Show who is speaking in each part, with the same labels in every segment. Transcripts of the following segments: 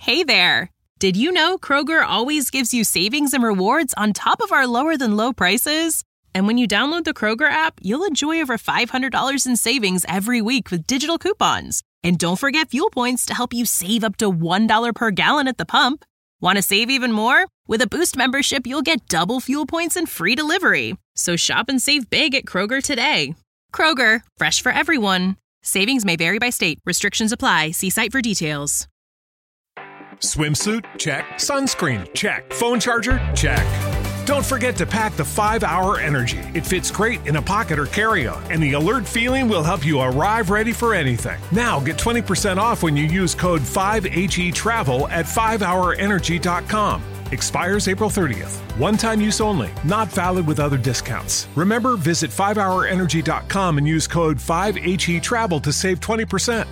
Speaker 1: Hey there! Did you know Kroger always gives you savings and rewards on top of our lower-than-low prices? And when you download the Kroger app, you'll enjoy over $500 in savings every week with digital coupons. And don't forget fuel points to help you save up to $1 per gallon at the pump. Want to save even more? With a Boost membership, you'll get double fuel points and free delivery. So shop and save big at Kroger today. Kroger, fresh for everyone. Savings may vary by state. Restrictions apply. See site for details.
Speaker 2: Swimsuit? Check. Sunscreen? Check. Phone charger? Check. Don't forget to pack the 5-Hour Energy. It fits great in a pocket or carry-on, and the alert feeling will help you arrive ready for anything. Now get 20% off when you use code 5HETRAVEL at 5hourenergy.com. Expires April 30th. One-time use only. Not valid with other discounts. Remember, visit 5hourenergy.com and use code 5HETRAVEL to save 20%.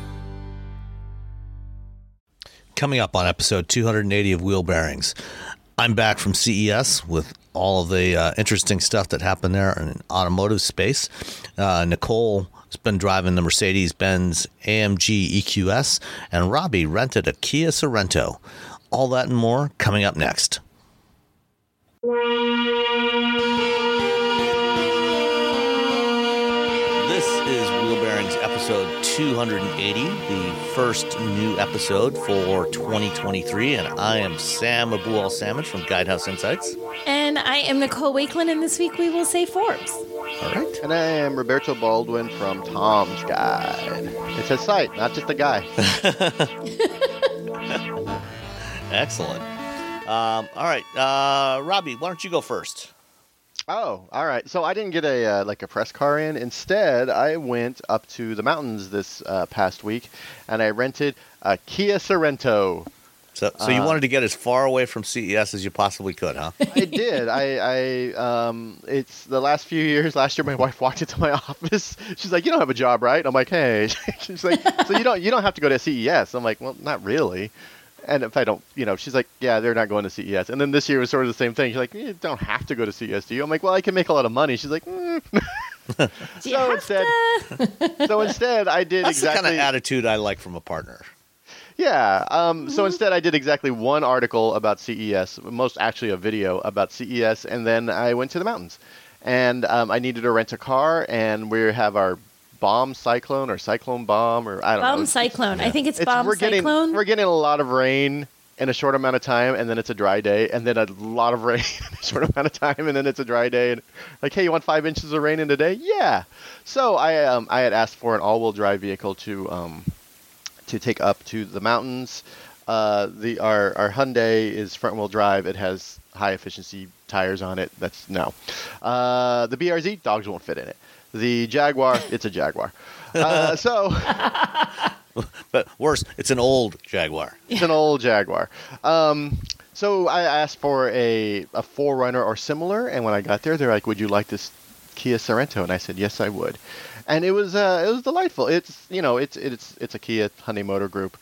Speaker 3: Coming up on episode 280 of Wheel Bearings, I'm back from CES with all of the interesting stuff that happened there in automotive space. Nicole has been driving the Mercedes-Benz AMG EQS, and Robbie rented a Kia Sorento. All that and more coming up next. This is Wheel Bearings episode 280, the first new episode for 2023, and I am Sam Abu-Al-Samad from Guidehouse Insights.
Speaker 4: And I am Nicole Wakelin, and this week we will say Forbes.
Speaker 3: All right.
Speaker 5: And I am Roberto Baldwin from Tom's Guide. It's a site, not just a guy.
Speaker 3: Excellent. All right. Robbie, why don't you go first?
Speaker 5: Oh, all right. So I didn't get a press car in. Instead, I went up to the mountains this past week, and I rented a Kia Sorento.
Speaker 3: So you wanted to get as far away from CES as you possibly could, huh?
Speaker 5: I did. It's the last few years. Last year, my wife walked into my office. She's like, "You don't have a job, right?" I'm like, "Hey." She's like, "So you don't have to go to CES?" I'm like, "Well, not really." And if I don't, she's like, "Yeah, they're not going to CES." And then this year was sort of the same thing. She's like, "You don't have to go to CES, do you?" I'm like, "Well, I can make a lot of money." She's like, So instead, I did
Speaker 3: That's
Speaker 5: exactly
Speaker 3: the kind of attitude I like from a partner.
Speaker 5: Yeah. So instead, I did exactly one article about CES, actually a video about CES, and then I went to the mountains. And I needed to rent a car, and we have our bomb cyclone or cyclone bomb, or I don't know.
Speaker 4: Bomb cyclone.
Speaker 5: Yeah.
Speaker 4: I think it's bomb cyclone.
Speaker 5: We're getting a lot of rain in a short amount of time, and then it's a dry day, and then a lot of rain in a short amount of time, and then it's a dry day. And like, hey, you want 5 inches of rain in a day? Yeah. So I had asked for an all-wheel drive vehicle to take up to the mountains. Our Hyundai is front-wheel drive. It has high-efficiency tires on it. The BRZ, dogs won't fit in it. The Jaguar, it's a Jaguar.
Speaker 3: But worse, it's an old Jaguar.
Speaker 5: It's an old Jaguar. So I asked for a 4Runner or similar, and when I got there, they're like, "Would you like this Kia Sorento?" And I said, "Yes, I would." And it was delightful. It's a Kia Hyundai Motor Group.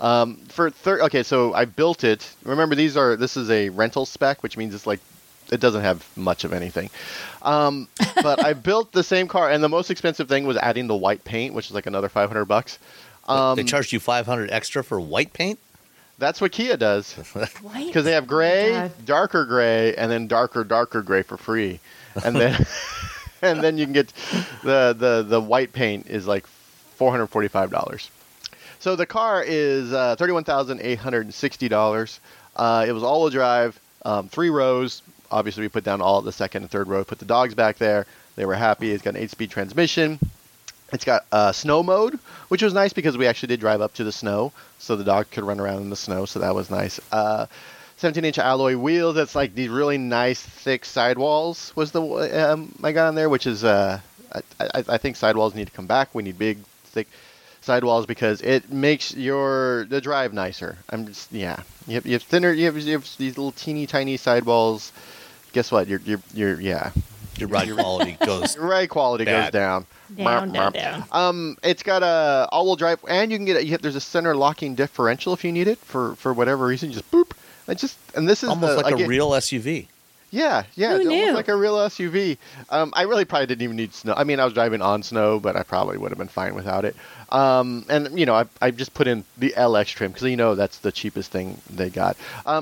Speaker 5: So I built it. Remember, this is a rental spec, which means it's like it doesn't have much of anything. But I built the same car, and the most expensive thing was adding the white paint, which is like another $500.
Speaker 3: They charged you $500 extra for white paint?
Speaker 5: That's what Kia does. Because they have gray, darker gray, and then darker gray for free. And then and then you can get the white paint is like $445. So the car is $31,860. It was all-wheel drive, 3 rows. Obviously, we put down all the second and third row, put the dogs back there. They were happy. It's got an 8-speed transmission. It's got snow mode, which was nice because we actually did drive up to the snow, so the dog could run around in the snow, so that was nice. 17-inch alloy wheels. That's like these really nice, thick sidewalls was the I got on there, which is I think sidewalls need to come back. We need big, thick sidewalls because it makes the drive nicer. You have thinner. You have these little teeny tiny sidewalls. Guess what? Your
Speaker 3: ride quality goes.
Speaker 5: Your ride quality goes down.
Speaker 4: Down.
Speaker 5: It's got a all-wheel drive, and you can get there's a center locking differential if you need it for whatever reason. You just boop. And this is
Speaker 3: almost like a real SUV.
Speaker 5: Yeah,
Speaker 4: Who
Speaker 5: it
Speaker 4: knew?
Speaker 5: looked like a real SUV. I really probably didn't even need snow. I mean, I was driving on snow, but I probably would have been fine without it. And I just put in the LX trim because that's the cheapest thing they got.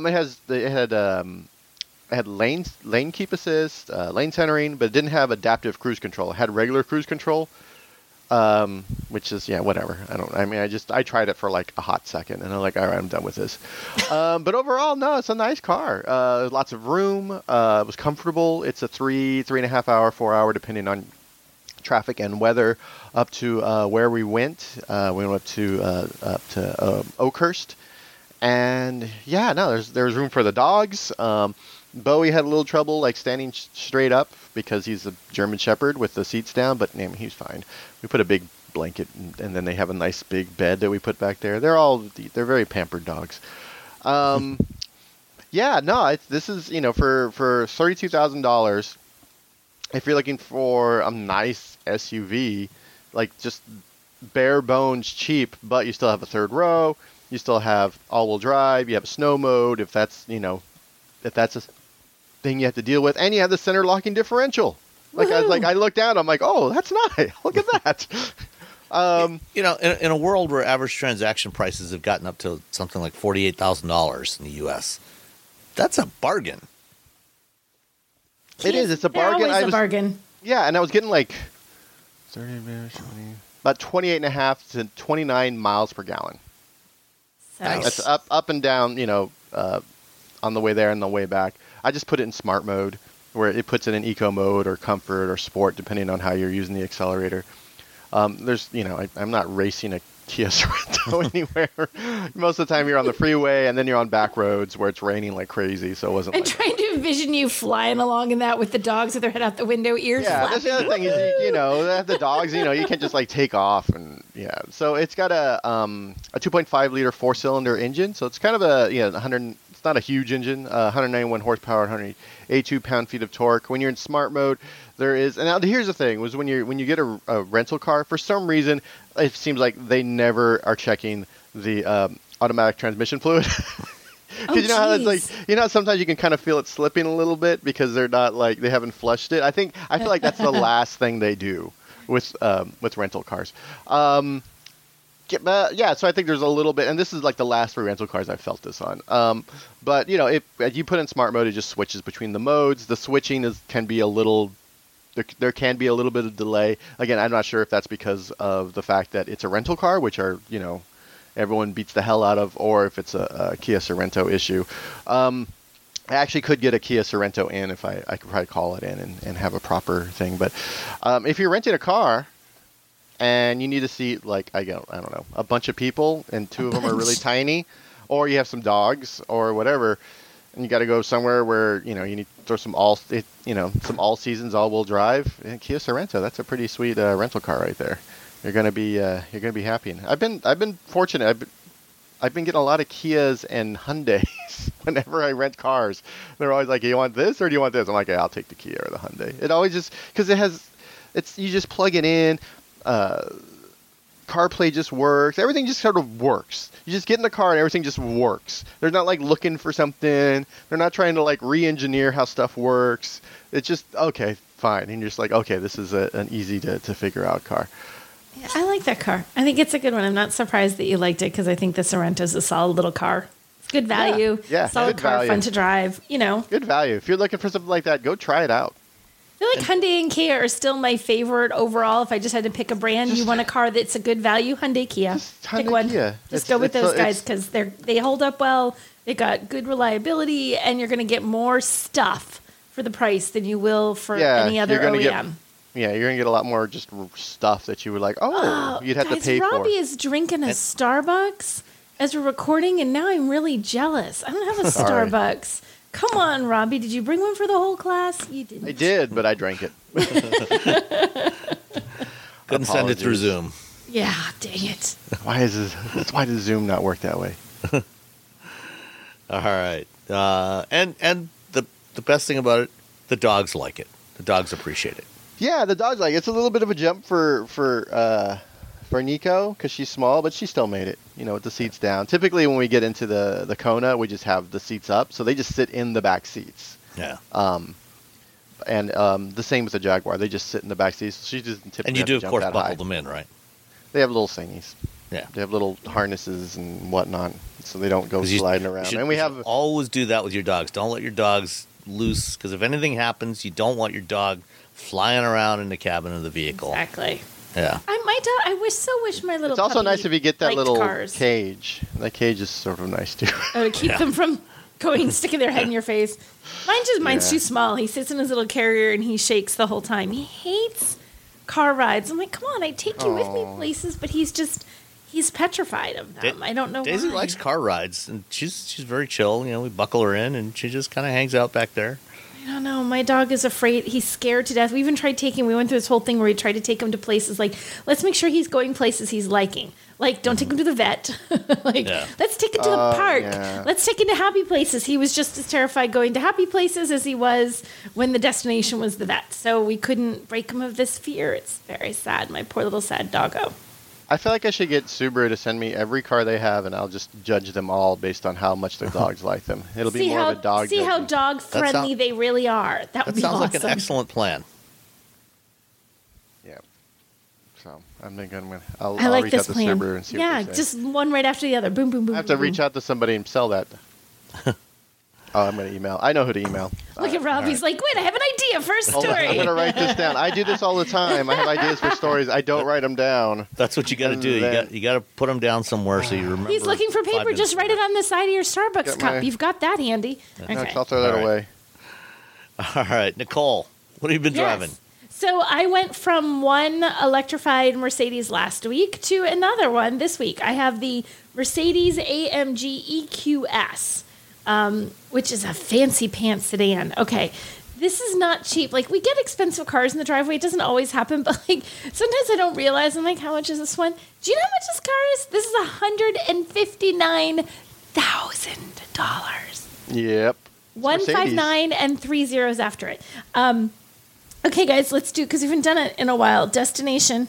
Speaker 5: It had lane keep assist, lane centering, but it didn't have adaptive cruise control. It had regular cruise control, which is whatever. I tried it for like a hot second, and I'm like, all right, I'm done with this. But overall, no, it's a nice car. Lots of room. It was comfortable. It's a 3.5 hour, 4 hour, depending on traffic and weather, up to where we went. We went up to Oakhurst, and there's room for the dogs. Bowie had a little trouble like standing straight up because he's a German Shepherd with the seats down, but he's fine. We put a big blanket, and then they have a nice big bed that we put back there. They're very pampered dogs. This is for $32,000. If you're looking for a nice SUV, like just bare bones cheap, but you still have a third row, you still have all-wheel drive, you have a snow mode if that's a thing you have to deal with, and you have the center locking differential. I looked down, I'm like, oh, that's nice. Look at that.
Speaker 3: In a world where average transaction prices have gotten up to something like $48,000 in the U.S., that's a bargain.
Speaker 5: It is. It's a bargain.
Speaker 4: Always a bargain.
Speaker 5: Yeah, and I was getting like 30, about 28.5 to 29 miles per gallon.
Speaker 4: So,
Speaker 5: That's up and down, on the way there and the way back. I just put it in smart mode, where it puts it in eco mode or comfort or sport, depending on how you're using the accelerator. I'm not racing a Kia Sorento anywhere. Most of the time you're on the freeway, and then you're on back roads where it's raining like crazy, so it wasn't
Speaker 4: I'm trying to envision you flying along in that with the dogs with their head out the window, ears flapping.
Speaker 5: That's the other thing is, the dogs, you can't just like take off and So it's got a 2.5 liter 4-cylinder engine, so it's kind of a 100. It's not a huge engine, 191 horsepower, 182 pound-feet of torque. When you're in smart mode, there is. And now here's the thing: was when you get a rental car, for some reason, it seems like they never are checking the automatic transmission fluid. Because how it's like, sometimes you can kind of feel it slipping a little bit because they're not they haven't flushed it. I feel like that's the last thing they do with rental cars. So I think there's a little bit, and this is like the last 3 rental cars I've felt this on. But if you put in smart mode, it just switches between the modes. The switching can be a little. There can be a little bit of delay. Again, I'm not sure if that's because of the fact that it's a rental car, which are everyone beats the hell out of, or if it's a Kia Sorento issue. I actually could get a Kia Sorento in if I could probably call it in and have a proper thing. But if you're renting a car and you need to seat I don't know, a bunch of people, and 2 of them are really tiny, or you have some dogs or whatever, and you got to go somewhere where you need to throw some all seasons all-wheel drive. Kia Sorento, that's a pretty sweet rental car right there. You're gonna be happy. And I've been fortunate. I've been getting a lot of Kias and Hyundais whenever I rent cars. They're always like, "You want this or do you want this?" I'm like, "I'll take the Kia or the Hyundai." It always just because you just plug it in. CarPlay just works. Everything just sort of works. You just get in the car and everything just works. They're not looking for something. They're not trying to re-engineer how stuff works. It's just okay, fine. And you're just like, okay, this is an easy to figure out car.
Speaker 4: Yeah, I like that car. I think it's a good one. I'm not surprised that you liked it because I think the Sorento is a solid little car. It's good value.
Speaker 5: Yeah,
Speaker 4: solid
Speaker 5: good
Speaker 4: car,
Speaker 5: value.
Speaker 4: fun to drive.
Speaker 5: Good value. If you're looking for something like that, go try it out.
Speaker 4: I feel like Hyundai and Kia are still my favorite overall. If I just had to pick a brand, you want a car that's a good value, Hyundai, Kia. Pick one.
Speaker 5: Kia.
Speaker 4: Just go with those guys because they hold up well. They got good reliability, and you're going to get more stuff for the price than you will for any other OEM.
Speaker 5: You're going to get a lot more just stuff that you would you'd have to pay for.
Speaker 4: Robbie is drinking a Starbucks as we're recording, and now I'm really jealous. I don't have a Starbucks. Come on, Robbie. Did you bring one for the whole class? You didn't.
Speaker 5: I did, but I drank it.
Speaker 3: Couldn't send it through Zoom.
Speaker 4: Yeah, dang it.
Speaker 5: Why does Zoom not work that way?
Speaker 3: All right. And the best thing about it, the dogs like it. The dogs appreciate it.
Speaker 5: Yeah, the dogs like it. It's a little bit of a jump for Nico because she's small, but she still made it, with the seats down. Typically when we get into the Kona, we just have the seats up, so they just sit in the back seats.
Speaker 3: Yeah.
Speaker 5: And the same with the Jaguar. They just sit in the back seat. So she doesn't typically
Speaker 3: And you do, of course, buckle
Speaker 5: high.
Speaker 3: them in, right?
Speaker 5: They have little thingies.
Speaker 3: Yeah.
Speaker 5: They have little harnesses and whatnot, so they don't go sliding around. And we have
Speaker 3: always do that with your dogs. Don't let your dogs loose, because if anything happens, you don't want your dog flying around in the cabin of the vehicle.
Speaker 4: Exactly.
Speaker 3: Yeah.
Speaker 4: I wish my little.
Speaker 5: It's also nice if you get that little
Speaker 4: cars.
Speaker 5: cage. That cage is sort of nice too.
Speaker 4: Oh, to keep them from sticking their head in your face. Mine's too small. He sits in his little carrier and he shakes the whole time. He hates car rides. I'm like, come on, I take you with me places, but he's petrified of them. I don't know
Speaker 3: Daisy
Speaker 4: why.
Speaker 3: likes car rides, and she's very chill. You know, we buckle her in, and she just kind of hangs out back there.
Speaker 4: I don't know. My dog is afraid. He's scared to death. We even tried we went through this whole thing where we tried to take him to places like, let's make sure he's going places he's liking. Like, don't take him to the vet. Let's take him to the park. Yeah. Let's take him to happy places. He was just as terrified going to happy places as he was when the destination was the vet. So we couldn't break him of this fear. It's very sad. My poor little sad doggo.
Speaker 5: I feel like I should get Subaru to send me every car they have, and I'll just judge them all based on how much their dogs like them. It'll be more of a dog.
Speaker 4: See how dog friendly they really are. That would be awesome.
Speaker 3: Sounds like an excellent plan.
Speaker 5: Yeah. So I'm thinking I'll
Speaker 4: like
Speaker 5: reach
Speaker 4: this
Speaker 5: out to
Speaker 4: plan.
Speaker 5: Subaru and see what they say.
Speaker 4: Just one right after the other. Boom, boom, boom.
Speaker 5: I have to reach out to somebody and sell that. I'm going to email. I know who to email.
Speaker 4: Look at Rob. He's like, wait, I have an idea for a story.
Speaker 5: I'm going to write this down. I do this all the time. I have ideas for stories. I don't write them down.
Speaker 3: That's what you got to do. You got to put them down somewhere so you remember.
Speaker 4: He's looking for paper. Just write it on the side of your Starbucks cup. You've got that handy.
Speaker 5: Okay. No, I'll throw that away.
Speaker 3: All right, Nicole, what have you been driving?
Speaker 4: So I went from one electrified Mercedes last week to another one this week. I have the Mercedes AMG EQS. Which is a fancy pants sedan. Okay, this is not cheap. Like, we get expensive cars in the driveway. It doesn't always happen, but like sometimes I don't realize. I'm like, how much is this one? Do you know how much this car is? This is $159,000.
Speaker 5: Yep.
Speaker 4: 159 and 3 zeros after it. Okay, guys, let's do, because we haven't done it in a while. Destination.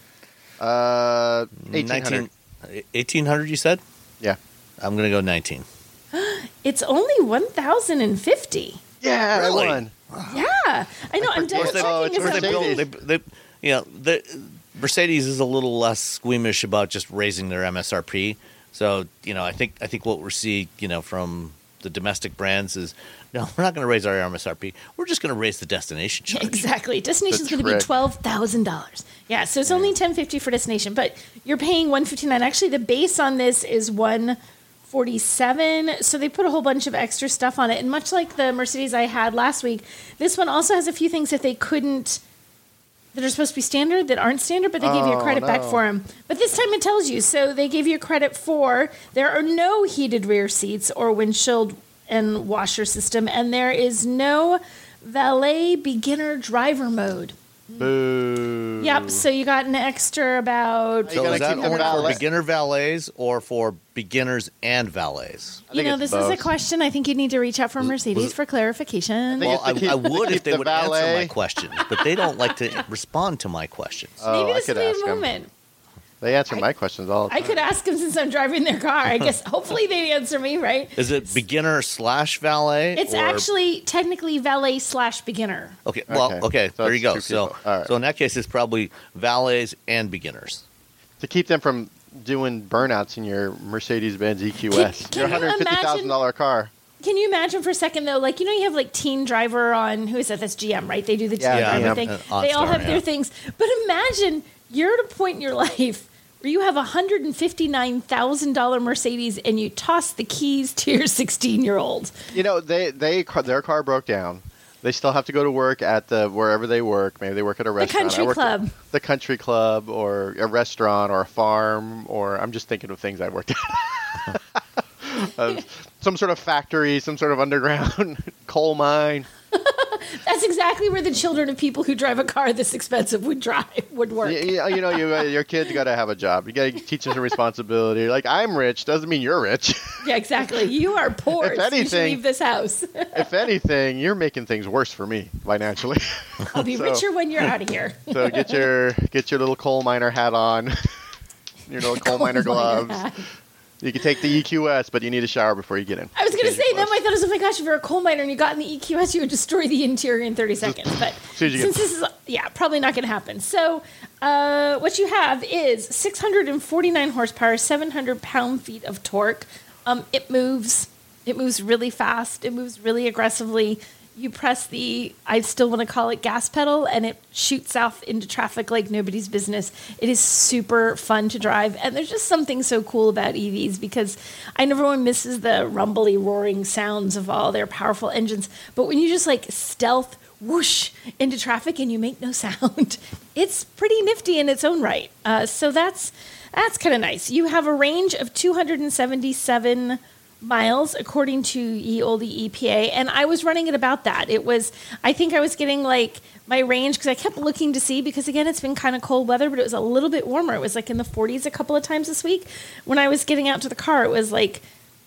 Speaker 5: 1800.
Speaker 3: 1800, you said?
Speaker 5: Yeah.
Speaker 3: I'm going to go 19.
Speaker 4: It's only 1,050.
Speaker 5: Yeah,
Speaker 3: really?
Speaker 5: I won.
Speaker 4: Yeah, I know. I'm double checking.
Speaker 3: The Mercedes is a little less squeamish about just raising their MSRP. So, I think what we're seeing, from the domestic brands is, no, we're not going to raise our MSRP. We're just going to raise the destination charge.
Speaker 4: Exactly. Destination is going to be $12,000. Yeah, so it's only $1,050 for destination, but you're paying $159. Actually, the base on this is $147. So they put a whole bunch of extra stuff on it. And much like the Mercedes I had last week, this one also has a few things that they couldn't, that are supposed to be standard, that aren't standard, but they gave you a credit back for them. But this time it tells you. So they gave you a credit for, there are no heated rear seats or windshield and washer system, and there is no valet beginner driver mode.
Speaker 5: Boo.
Speaker 4: Yep, so you got an extra about...
Speaker 3: So is that only for beginner valets or for beginners and valets?
Speaker 4: This is a question I think you need to reach out for Mercedes for clarification.
Speaker 3: Well, I would if they would answer my questions, but they don't like to respond to my questions.
Speaker 4: Maybe this will be a moment.
Speaker 5: They answer my questions all the time.
Speaker 4: I could ask them since I'm driving their car. I guess hopefully they answer me, right?
Speaker 3: Is it beginner/valet?
Speaker 4: It's actually technically valet/beginner.
Speaker 3: Okay, well, okay, so there you go. So, so in that case, it's probably valets and beginners.
Speaker 5: To keep them from doing burnouts in your Mercedes-Benz EQS. Your $150,000 car.
Speaker 4: Can you imagine for a second, though, like, you have like Teen Driver on, who is that? That's GM, right? They do the Teen Driver thing. They all have their things. But imagine you're at a point in your life where you have a $159,000 Mercedes and you toss the keys to your 16-year-old.
Speaker 5: Their car broke down. They still have to go to work at wherever they work. Maybe they work at a restaurant. The country club, or a restaurant, or a farm, or I'm just thinking of things I worked at. Some sort of factory, some sort of underground coal mine.
Speaker 4: That's exactly where the children of people who drive a car this expensive would work.
Speaker 5: Your kid's got to have a job. You got to teach them some responsibility. Like, I'm rich doesn't mean you're rich.
Speaker 4: Yeah, exactly. You are poor. If anything, you should leave this house.
Speaker 5: If anything, you're making things worse for me financially.
Speaker 4: I'll be richer when you're out of here.
Speaker 5: So get your little coal miner hat on, your little coal miner gloves. You can take the EQS, but you need a shower before you get in.
Speaker 4: I was going to say, then my thought is, oh my gosh, if you're a coal miner and you got in the EQS, you would destroy the interior in 30 seconds. But since this is, probably not going to happen. So what you have is 649 horsepower, 700 pound-feet of torque. It moves. It moves really fast. It moves really aggressively. You press the, I still want to call it gas pedal, and it shoots off into traffic like nobody's business. It is super fun to drive. And there's just something so cool about EVs because I know everyone misses the rumbly, roaring sounds of all their powerful engines. But when you just like stealth whoosh into traffic and you make no sound, it's pretty nifty in its own right. So that's kind of nice. You have a range of 277 miles according to ye olde EPA, and I was running at about that. I think I was getting like my range because I kept looking to see, because again, it's been kind of cold weather, but it was a little bit warmer. It was like in the 40s a couple of times this week. When I was getting out to the car, it was like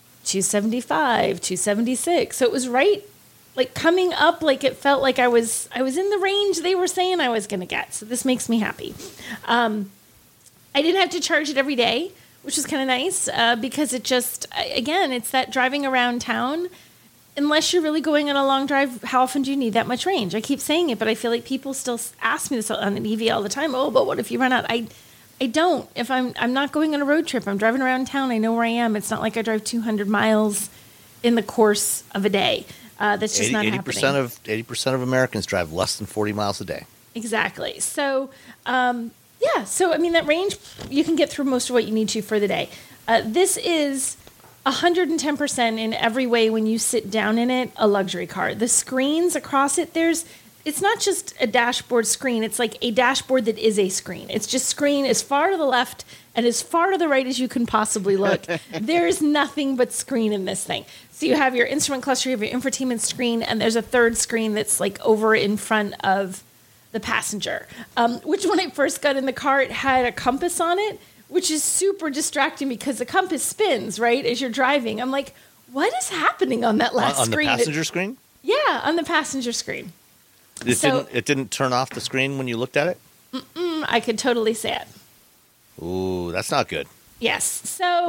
Speaker 4: 275, 276. So it was right like coming up, like it felt like I was in the range they were saying I was going to get. So this makes me happy. I didn't have to charge it every day, which is kind of nice because it just, again, it's that driving around town. Unless you're really going on a long drive, how often do you need that much range? I keep saying it, but I feel like people still ask me this on an EV all the time. Oh, but what if you run out? I don't. If I'm not going on a road trip, I'm driving around town, I know where I am. It's not like I drive 200 miles in the course of a day. That's just not happening.
Speaker 3: 80% of Americans drive less than 40 miles a day.
Speaker 4: Exactly. So, so I mean, that range, you can get through most of what you need to for the day. This is 110% in every way when you sit down in it, a luxury car. The screens across it, it's not just a dashboard screen. It's like a dashboard that is a screen. It's just screen as far to the left and as far to the right as you can possibly look. There's nothing but screen in this thing. So you have your instrument cluster, you have your infotainment screen, and there's a third screen that's like over in front of the passenger, which when I first got in the car, it had a compass on it, which is super distracting because the compass spins, right, as you're driving. I'm like, what is happening on that last screen?
Speaker 3: On the passenger screen?
Speaker 4: Yeah, on the passenger screen.
Speaker 3: It didn't turn off the screen when you looked at it?
Speaker 4: I could totally say it.
Speaker 3: Ooh, that's not good.
Speaker 4: Yes. So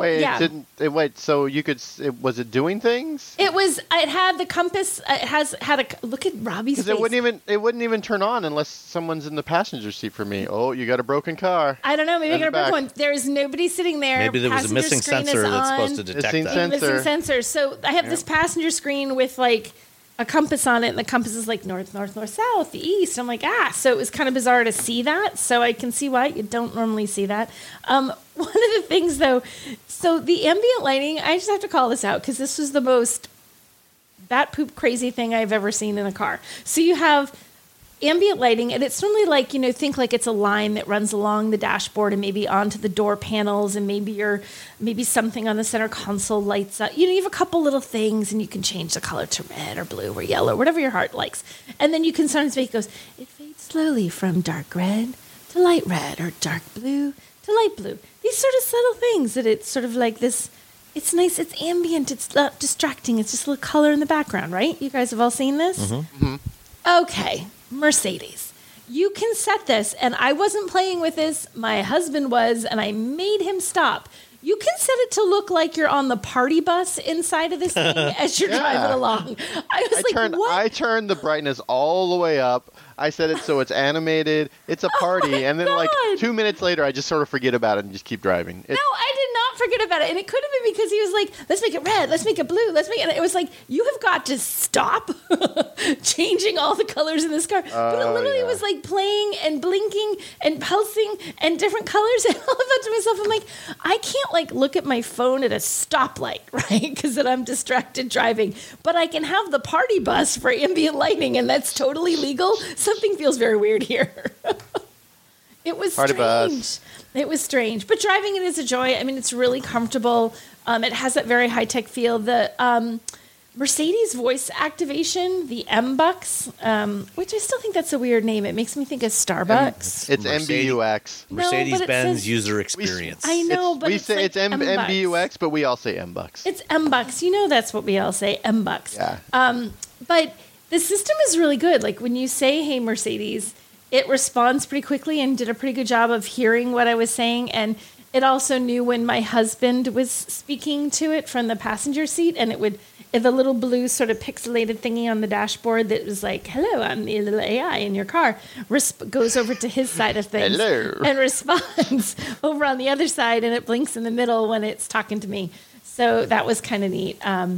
Speaker 5: so you could? Was it doing things?
Speaker 4: It had the compass. It had a look at Robbie's face.
Speaker 5: It wouldn't even turn on unless someone's in the passenger seat for me. Oh, you got a broken car.
Speaker 4: I don't know. Maybe I got a broken one. There is nobody sitting there.
Speaker 3: Maybe there was a missing sensor that's supposed to detect that.
Speaker 4: Missing sensor. So I have this passenger screen with like a compass on it, and the compass is like north, north, north, south, east. I'm like, so it was kind of bizarre to see that. So I can see why you don't normally see that. One of the things, though, so the ambient lighting, I just have to call this out because this was the most bat poop crazy thing I've ever seen in a car. So you have ambient lighting, and it's normally like, think like it's a line that runs along the dashboard and maybe onto the door panels, and maybe something on the center console lights up. You have a couple little things, and you can change the color to red or blue or yellow, whatever your heart likes. And then you can sometimes make it goes, it fades slowly from dark red to light red, or dark blue to light blue. These sort of subtle things that it's sort of like this. It's nice. It's ambient. It's not distracting. It's just a little color in the background, right? You guys have all seen this?
Speaker 3: Mm-hmm.
Speaker 5: Mm-hmm.
Speaker 4: Okay. Mercedes. You can set this, and I wasn't playing with this. My husband was, and I made him stop. You can set it to look like you're on the party bus inside of this thing as you're driving along.
Speaker 5: I turned the brightness all the way up. I set it so it's animated. It's a party. And then like 2 minutes later, I just sort of forget about it and just keep driving.
Speaker 4: No, I did not forget about it. And it could have been because he was like, let's make it red. Let's make it blue. And it was like, you have got to stop changing all the colors in this car. But it literally was like playing and blinking and pulsing and different colors. And I thought to myself, I'm like, I can't like look at my phone at a stoplight, right? Because then I'm distracted driving. But I can have the party bus for ambient lighting, and that's totally legal. Something feels very weird here. It was
Speaker 5: Party
Speaker 4: strange.
Speaker 5: bus.
Speaker 4: It was strange. But driving it is a joy. I mean, it's really comfortable. It has that very high-tech feel. The Mercedes voice activation, the MBUX, which I still think that's a weird name. It makes me think of Starbucks.
Speaker 5: It's MBUX.
Speaker 3: Mercedes-Benz user experience.
Speaker 4: I know, but
Speaker 5: we say it's MBUX, but we all say MBUX.
Speaker 4: It's MBUX. That's what we all say, MBUX.
Speaker 5: Yeah.
Speaker 4: But the system is really good. Like when you say, hey, Mercedes, it responds pretty quickly and did a pretty good job of hearing what I was saying. And It also knew when my husband was speaking to it from the passenger seat, and the little blue sort of pixelated thingy on the dashboard that was like, hello, I'm the little AI in your car, goes over to his side of things.
Speaker 5: Hello.
Speaker 4: And responds over on the other side, and it blinks in the middle when it's talking to me. So that was kind of neat.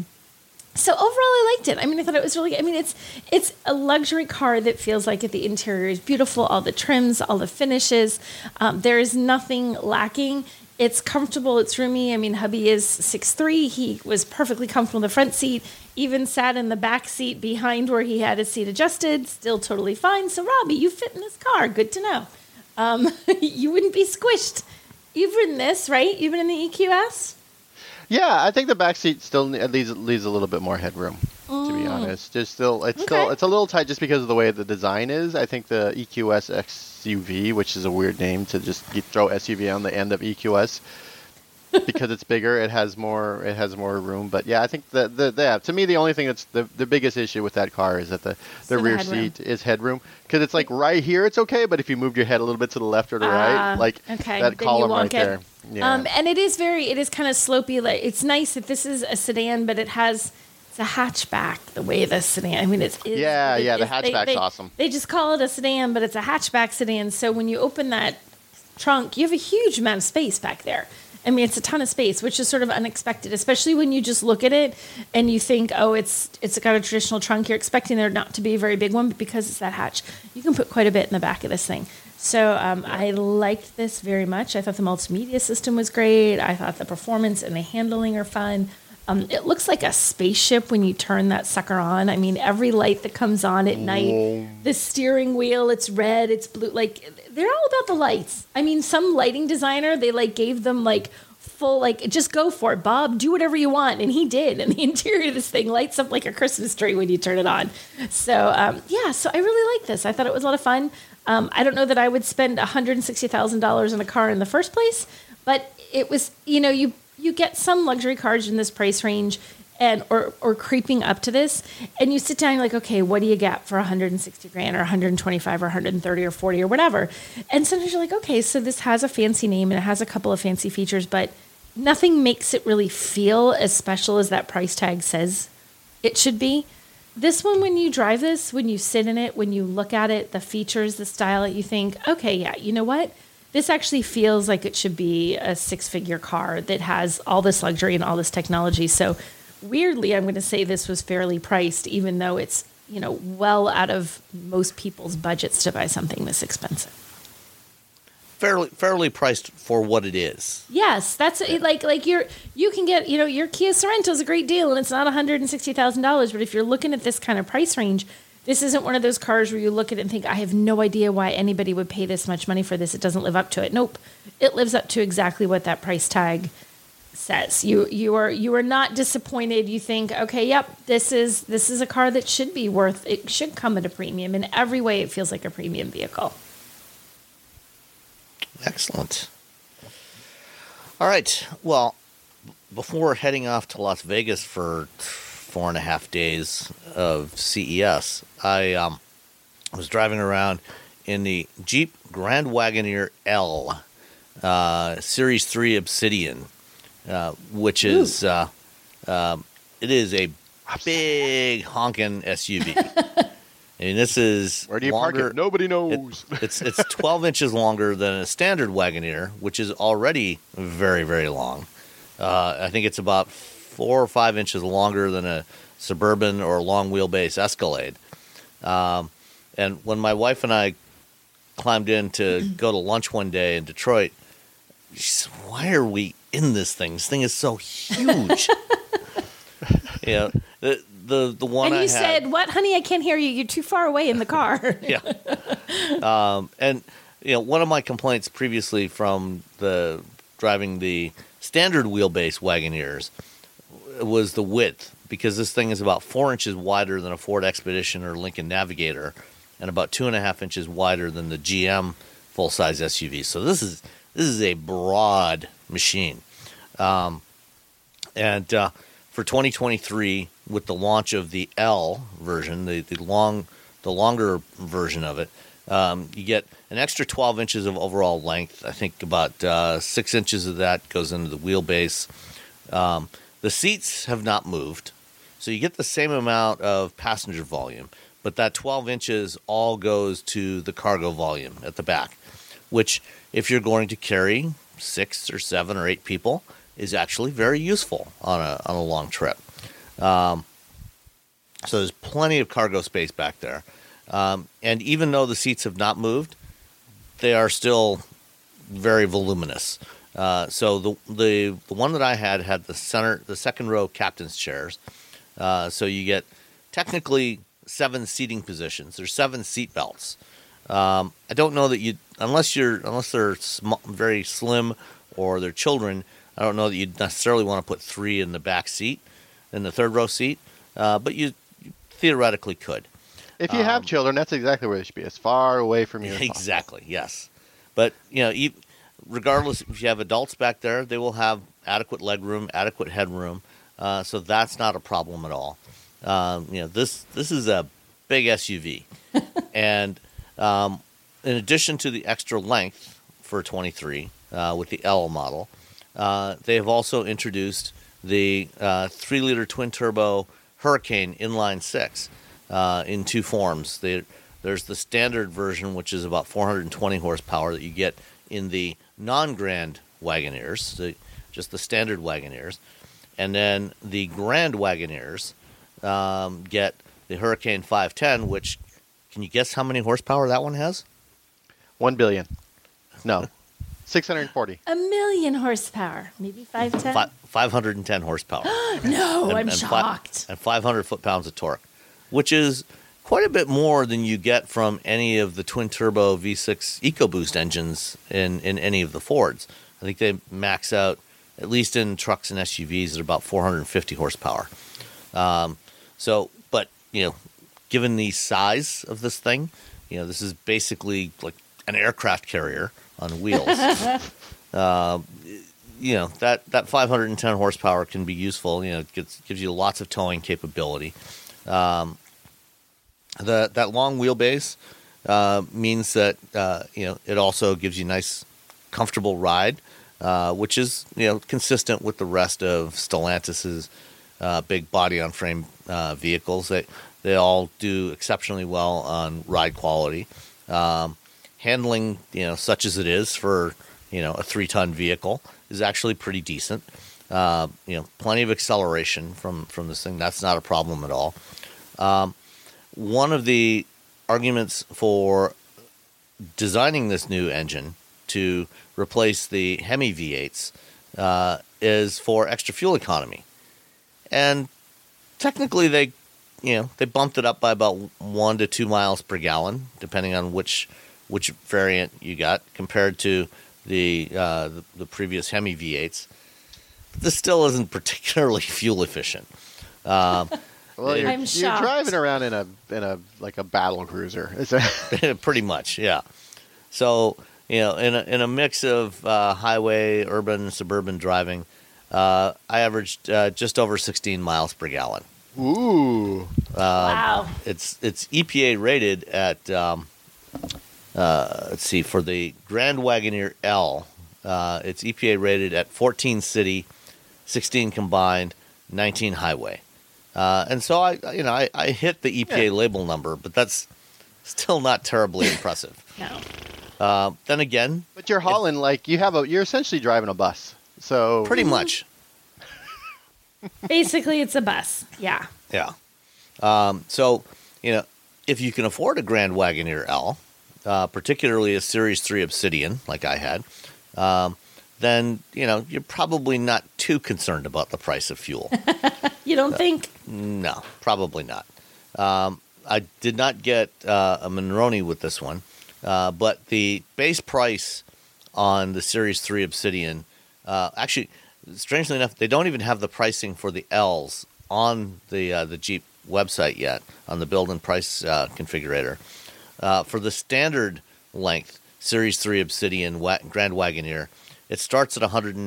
Speaker 4: So overall, I liked it. I mean, I thought it was really good. I mean, it's a luxury car that feels like the interior is beautiful, all the trims, all the finishes. There is nothing lacking. It's comfortable. It's roomy. I mean, hubby is 6'3". He was perfectly comfortable in the front seat, even sat in the back seat behind where he had his seat adjusted, still totally fine. So, Robbie, you fit in this car. Good to know. You wouldn't be squished. You've ridden this, right? You've been in the EQS?
Speaker 5: Yeah, I think the back seat still leaves a little bit more headroom. To be honest, it's a little tight just because of the way the design is. I think the EQS SUV, which is a weird name to just throw SUV on the end of EQS, because it's bigger, it has more room. But yeah, I think to me the only thing that's the biggest issue with that car is that the rear seat is headroom, because it's like right here it's okay, but if you moved your head a little bit to the left or the right, like that column right there. Yeah.
Speaker 4: And it is kind of slopey. Like, it's nice that this is a sedan, but it's a hatchback. The way the sedan, I mean, the
Speaker 5: hatchback's awesome.
Speaker 4: They just call it a sedan, but it's a hatchback sedan. So when you open that trunk, you have a huge amount of space back there. I mean, it's a ton of space, which is sort of unexpected, especially when you just look at it and you think, oh, it's got a traditional trunk. You're expecting there not to be a very big one, but because it's that hatch, you can put quite a bit in the back of this thing. So I liked this very much. I thought the multimedia system was great. I thought the performance and the handling are fun. It looks like a spaceship when you turn that sucker on. I mean, every light that comes on at night, the steering wheel, it's red, it's blue. Like, they're all about the lights. I mean, some lighting designer, they gave them full, just go for it, Bob, do whatever you want. And he did. And the interior of this thing lights up like a Christmas tree when you turn it on. So, so I really liked this. I thought it was a lot of fun. I don't know that I would spend $160,000 on a car in the first place, but it was, you get some luxury cars in this price range or creeping up to this, and you sit down and you're like, okay, what do you get for $160,000 or 125 or 130 or 40 or whatever? And sometimes you're like, okay, so this has a fancy name and it has a couple of fancy features, but nothing makes it really feel as special as that price tag says it should be. This one, when you drive this, when you sit in it, when you look at it, the features, the style, you think, okay, yeah, you know what? This actually feels like it should be a six-figure car that has all this luxury and all this technology. So weirdly, I'm going to say this was fairly priced, even though it's, well out of most people's budgets to buy something this expensive.
Speaker 3: Fairly priced for what it is.
Speaker 4: Yes, that's like you can get, your Kia Sorento is a great deal and it's not $160,000, but if you're looking at this kind of price range, this isn't one of those cars where you look at it and think, I have no idea why anybody would pay this much money for this. It doesn't live up to it. Nope. It lives up to exactly what that price tag says. You are not disappointed. You think, okay, yep, this is a car that should be it should come at a premium. In every way, it feels like a premium vehicle.
Speaker 3: Excellent. All right. Well, before heading off to Las Vegas for 4.5 days of CES, I was driving around in the Jeep Grand Wagoneer L Series 3 Obsidian, which is it is a big honking SUV. I mean, this is
Speaker 5: where do you park it? Nobody knows.
Speaker 3: It's 12 inches longer than a standard Wagoneer, which is already very, very long. I think it's about 4 or 5 inches longer than a Suburban or long wheelbase Escalade. And when my wife and I climbed in to go to lunch one day in Detroit, she said, "Why are we in this thing? This thing is so huge." The one
Speaker 4: and
Speaker 3: I
Speaker 4: you said, "What, honey? I can't hear you. You're too far away in the car."
Speaker 3: Yeah. And one of my complaints previously from the driving the standard wheelbase Wagoneers was the width, because this thing is about 4 inches wider than a Ford Expedition or Lincoln Navigator, and about 2.5 inches wider than the GM full-size SUV. So this is a broad machine, and for 2023, with the launch of the L version, the longer version of it, You get an extra 12 inches of overall length. I think about 6 inches of that goes into the wheelbase. The seats have not moved, so you get the same amount of passenger volume, but that 12 inches all goes to the cargo volume at the back, which if you're going to carry 6 or 7 or 8 people is actually very useful on a long trip. So there's plenty of cargo space back there. And even though the seats have not moved, they are still very voluminous. So the one that I had the second row captain's chairs. So you get technically 7 seating positions. There's 7 seat belts. I don't know that unless they're very slim or they're children, I don't know that you'd necessarily want to put 3 in the back seat, in the third row seat. But you theoretically could.
Speaker 5: If you have children, that's exactly where they should be, as far away from you as possible.
Speaker 3: Exactly, yes. But, regardless, if you have adults back there, they will have adequate legroom, adequate headroom, so that's not a problem at all. This is a big SUV. And in addition to the extra length for 23 with the L model, they have also introduced the 3-liter twin-turbo Hurricane inline 6 in 2 forms. There's the standard version, which is about 420 horsepower that you get in the non-Grand Wagoneers, just the standard Wagoneers. And then the Grand Wagoneers get the Hurricane 510, which, can you guess how many horsepower that one has?
Speaker 5: 1 billion. No. 640.
Speaker 4: 1,000,000 horsepower. Maybe 510?
Speaker 3: 510 horsepower.
Speaker 4: No, I'm shocked.
Speaker 3: And 500 foot-pounds of torque, which is quite a bit more than you get from any of the twin-turbo V6 EcoBoost engines in any of the Fords. I think they max out, at least in trucks and SUVs, at about 450 horsepower. But given the size of this thing, this is basically like an aircraft carrier on wheels. That 510 horsepower can be useful. It gives you lots of towing capability. That long wheelbase means that it also gives you nice, comfortable ride, which is consistent with the rest of Stellantis's big body-on-frame vehicles. They all do exceptionally well on ride quality. Handling, such as it is for a 3-ton vehicle, is actually pretty decent. Plenty of acceleration from this thing. That's not a problem at all. One of the arguments for designing this new engine to replace the Hemi V8s is for extra fuel economy. And technically they bumped it up by about 1 to 2 miles per gallon, depending on which variant you got, compared to the previous Hemi V8s. This still isn't particularly fuel efficient.
Speaker 5: Well, you're driving around in a like a battle cruiser.
Speaker 3: Pretty much, yeah. So in a mix of highway, urban, suburban driving, I averaged just over 16 miles per gallon.
Speaker 5: Ooh!
Speaker 4: Wow.
Speaker 3: It's EPA rated at let's see, for the Grand Wagoneer L, it's EPA rated at 14 city, 16 combined, 19 highway. And so I hit the EPA label number, but that's still not terribly impressive.
Speaker 4: No.
Speaker 3: Then again,
Speaker 5: but you're hauling you're essentially driving a bus. So
Speaker 3: pretty much.
Speaker 4: Basically, it's a bus. Yeah.
Speaker 3: Yeah. So if you can afford a Grand Wagoneer L, particularly a Series 3 Obsidian like I had, then you're probably not too concerned about the price of fuel.
Speaker 4: You don't think?
Speaker 3: No, probably not. I did not get a Monroney with this one, but the base price on the Series 3 Obsidian, actually, strangely enough, they don't even have the pricing for the L's on the Jeep website yet, on the build and price configurator. For the standard length Series 3 Obsidian Grand Wagoneer, it starts at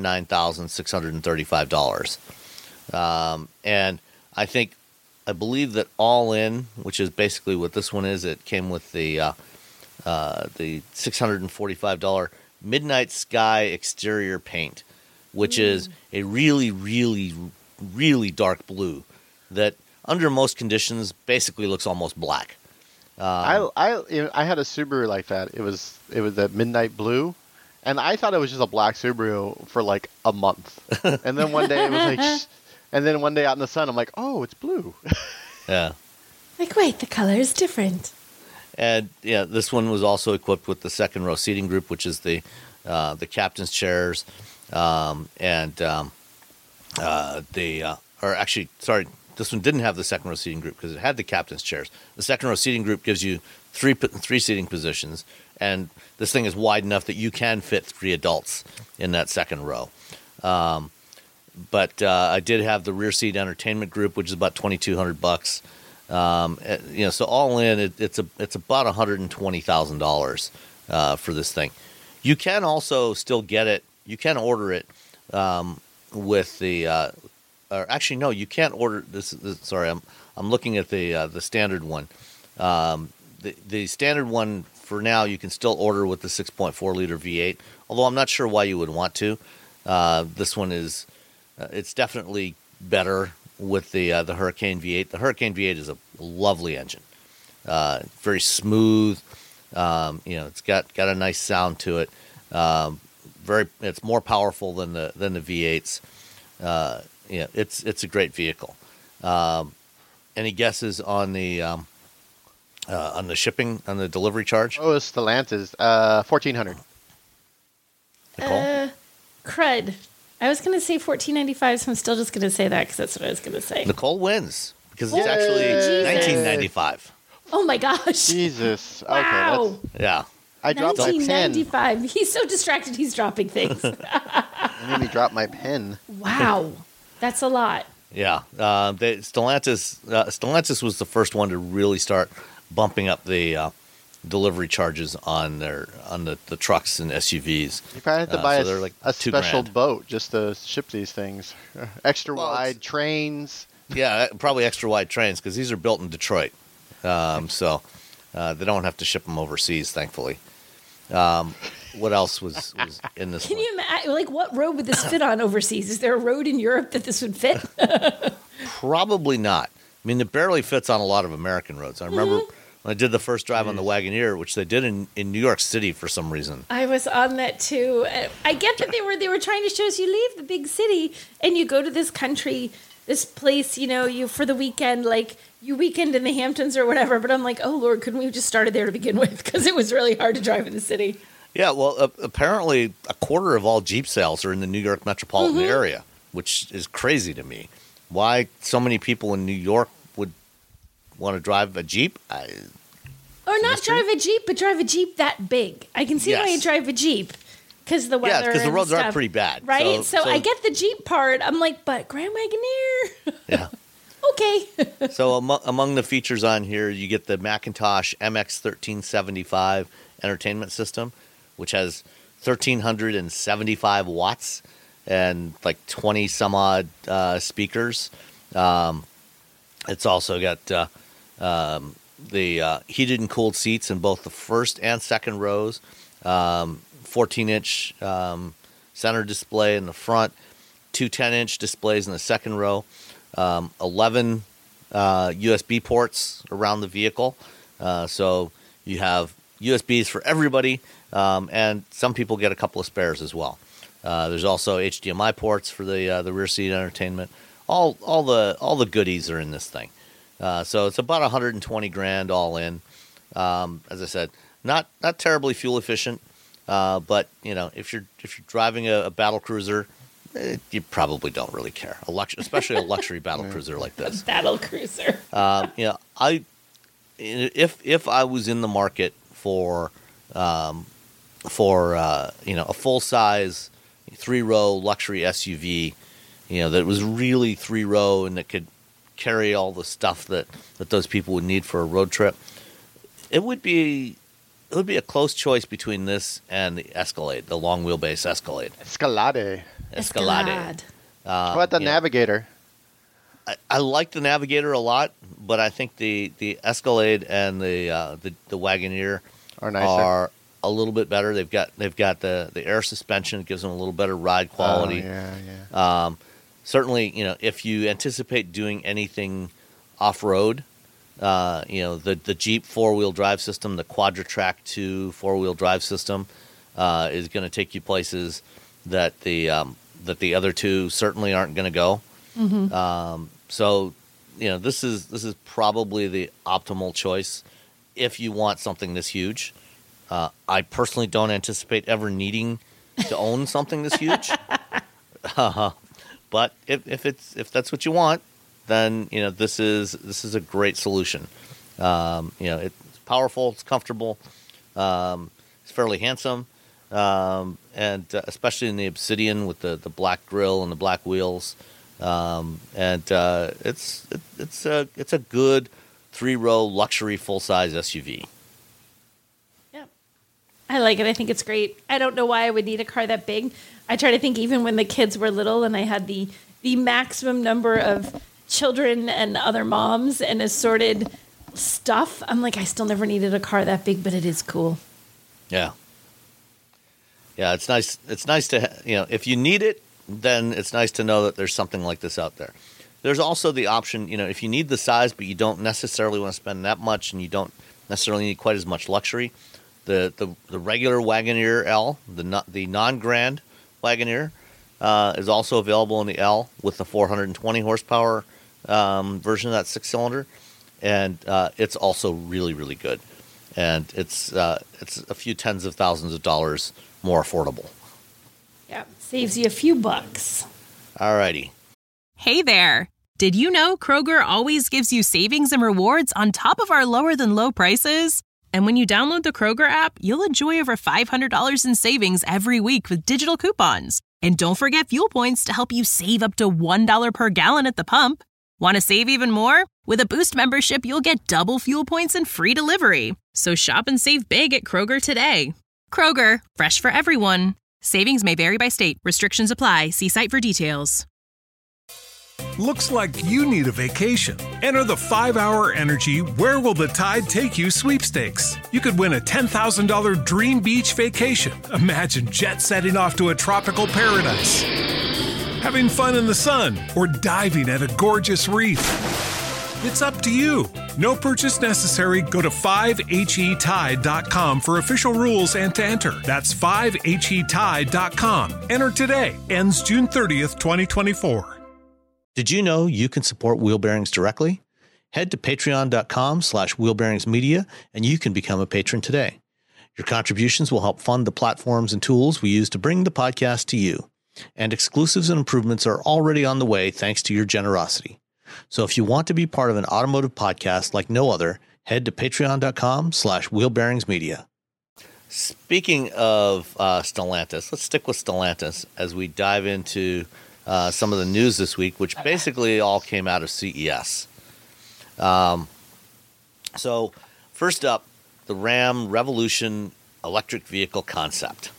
Speaker 3: $109,635. And I believe that all in, which is basically what this one is, it came with the the $645 Midnight Sky exterior paint, which is a really, really, really dark blue that under most conditions basically looks almost black.
Speaker 5: I had a Subaru like that. It was the midnight blue, and I thought it was just a black Subaru for like a month. And then one day it was like, and then one day out in the sun, I'm like, oh, it's blue.
Speaker 3: Yeah.
Speaker 4: Like, wait, the color is different.
Speaker 3: And yeah, this one was also equipped with the second row seating group, which is the captain's chairs, this one didn't have the second row seating group because it had the captain's chairs. The second row seating group gives you three seating positions, and this thing is wide enough that you can fit 3 adults in that second row. But I did have the rear seat entertainment group, which is about $2,200. So all in, it's about $120,000 for this thing. You can also still get it. You can order it with the. Or actually, no, you can't order this. Sorry, I'm looking at the standard one. The standard one for now, you can still order with the 6.4 liter V8. Although I'm not sure why you would want to. This one is. It's definitely better with the Hurricane V8. The Hurricane V8 is a lovely engine, very smooth. It's got a nice sound to it. It's more powerful than the V8s. It's a great vehicle. Any guesses on the shipping, on the delivery charge?
Speaker 5: Oh, Stellantis, $1,400.
Speaker 3: Nicole?
Speaker 4: Crud. I was going to say $14.95, so I'm still just going to say that because that's what I was going to say.
Speaker 3: Nicole wins because it's actually $19.95.
Speaker 4: Oh my gosh!
Speaker 5: Jesus.
Speaker 4: Wow.
Speaker 5: Okay.
Speaker 3: Yeah.
Speaker 5: I dropped my pen.
Speaker 4: $19.95. He's so distracted. He's dropping things.
Speaker 5: I made me drop my pen.
Speaker 4: Wow, that's a lot.
Speaker 3: Yeah. Stellantis was the first one to really start bumping up the delivery charges on the trucks and SUVs.
Speaker 5: You probably have to buy a special
Speaker 3: $2,000
Speaker 5: boat just to ship these things. Extra wide trains.
Speaker 3: Yeah, probably extra wide trains because these are built in Detroit, so they don't have to ship them overseas, thankfully. What else was in this?
Speaker 4: Can you imagine? Like, what road would this fit on overseas? Is there a road in Europe that this would fit?
Speaker 3: Probably not. I mean, it barely fits on a lot of American roads. I remember when I did the first drive on the Wagoneer, which they did in New York City for some reason.
Speaker 4: I was on that too. I get that they were trying to show us you leave the big city and you go to this country, this place, you for the weekend, like you weekend in the Hamptons or whatever. But I'm like, oh Lord, couldn't we have just started there to begin with? Because it was really hard to drive in the city.
Speaker 3: Yeah, well, apparently a quarter of all Jeep sales are in the New York metropolitan area, which is crazy to me. Why so many people in New York would want to drive a Jeep?
Speaker 4: Or not drive a Jeep, but drive a Jeep that big. I can see why you drive a Jeep. Because the weather
Speaker 3: because the roads
Speaker 4: are
Speaker 3: pretty bad.
Speaker 4: Right? So I get the Jeep part. I'm like, but Grand Wagoneer?
Speaker 3: Yeah.
Speaker 4: Okay.
Speaker 3: So among the features on here, you get the Macintosh MX1375 entertainment system, which has 1,375 watts and like 20 some odd speakers. It's also got the heated and cooled seats in both the first and second rows. 14-inch center display in the front, 2 10-inch displays in the second row, 11 USB ports around the vehicle. So you have USBs for everybody, and some people get a couple of spares as well. There's also HDMI ports for the rear seat entertainment. All the goodies are in this thing. So it's about $120,000 all in. As I said, not terribly fuel efficient, but if you're driving a battle cruiser, you probably don't really care. Especially a luxury battle cruiser like this.
Speaker 4: Battle cruiser.
Speaker 3: If I was in the market for a full size 3-row luxury SUV, that was really 3-row and that could carry all the stuff that those people would need for a road trip, it would be a close choice between this and the Escalade, the long wheelbase Escalade.
Speaker 5: Escalade. How about the Navigator?
Speaker 3: I like the Navigator a lot, but I think the Escalade and the Wagoneer
Speaker 5: nicer.
Speaker 3: A little bit better. They've got the air suspension. It gives them a little better ride quality. Certainly, if you anticipate doing anything off-road, the Jeep 4-wheel drive system, the Quadra-Trac 2 4-wheel drive system is going to take you places that the other two certainly aren't going to go. Mm-hmm. So, this is probably the optimal choice if you want something this huge. I personally don't anticipate ever needing to own something this huge. But if that's what you want, then this is a great solution. It's powerful, it's comfortable, it's fairly handsome, and especially in the Obsidian with the black grille and the black wheels, it's a good 3-row luxury full-size SUV.
Speaker 4: I like it. I think it's great. I don't know why I would need a car that big. I try to think even when the kids were little and I had the maximum number of children and other moms and assorted stuff, I'm like, I still never needed a car that big, but it is cool.
Speaker 3: Yeah. Yeah, it's nice. It's nice to, if you need it, then it's nice to know that there's something like this out there. There's also the option, if you need the size, but you don't necessarily want to spend that much and you don't necessarily need quite as much luxury, the regular Wagoneer L, the non-Grand Wagoneer, is also available in the L with the 420 horsepower version of that 6-cylinder, and it's also really, really good. And it's a few tens of thousands of dollars more affordable.
Speaker 4: Yeah, saves you a few bucks.
Speaker 3: Alrighty.
Speaker 1: Hey there. Did you know Kroger always gives you savings and rewards on top of our lower than low prices? And when you download the Kroger app, you'll enjoy over $500 in savings every week with digital coupons. And don't forget fuel points to help you save up to $1 per gallon at the pump. Want to save even more? With a Boost membership, you'll get double fuel points and free delivery. So shop and save big at Kroger today. Kroger, fresh for everyone. Savings may vary by state. Restrictions apply. See site for details.
Speaker 2: Looks like you need a vacation. Enter the 5-Hour Energy Where Will the Tide Take You sweepstakes. You could win a $10,000 dream beach vacation. Imagine jet setting off to a tropical paradise, having fun in the sun, or diving at a gorgeous reef. It's up to you. No purchase necessary. Go to 5HETide.com for official rules and to enter. That's 5HETide.com. Enter today. Ends June 30th, 2024.
Speaker 3: Did you know you can support Wheel Bearings directly? Head to patreon.com/wheelbearingsmedia and you can become a patron today. Your contributions will help fund the platforms and tools we use to bring the podcast to you. And exclusives and improvements are already on the way thanks to your generosity. So if you want to be part of an automotive podcast like no other, head to patreon.com/wheelbearingsmedia. Speaking of Stellantis, let's stick with Stellantis as we dive into some of the news this week, which basically all came out of CES. So first up, the Ram Revolution electric vehicle concept.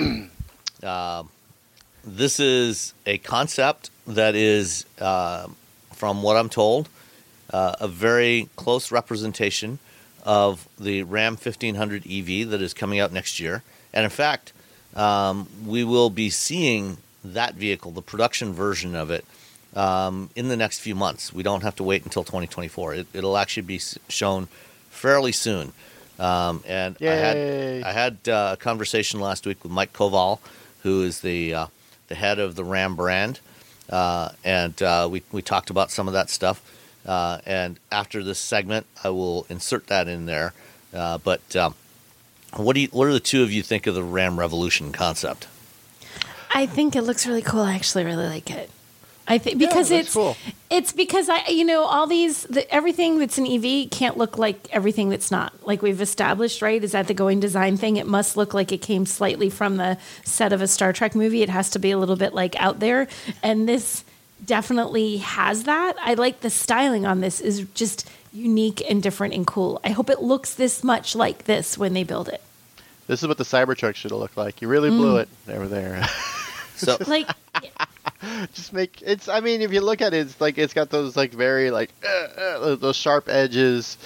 Speaker 3: This is a concept that is, from what I'm told, a very close representation of the Ram 1500 EV that is coming out next year. And in fact, we will be seeing that vehicle, the production version of it, in the next few months. We don't have to wait until 2024. It'll actually be shown fairly soon. And I had a conversation last week with Mike Koval, who is the head of the Ram brand, and we talked about some of that stuff. And after this segment, I will insert that in there. But what are the two of you think of the Ram Revolution concept?
Speaker 4: I think it looks really cool. I actually really like it. I think because
Speaker 5: cool.
Speaker 4: It's because all these everything that's an EV can't look like everything that's not. Like we've established, right? Is that the going design thing? It must look like it came slightly from the set of a Star Trek movie. It has to be a little bit like out there, and this definitely has that. I like the styling on this is just unique and different and cool. I hope it looks this much like this when they build it.
Speaker 5: This is what the Cybertruck should have looked like. You really blew it over there.
Speaker 3: So
Speaker 4: like.
Speaker 5: Just make it's. I mean, if you look at it, it's like it's got those like very like those sharp edges.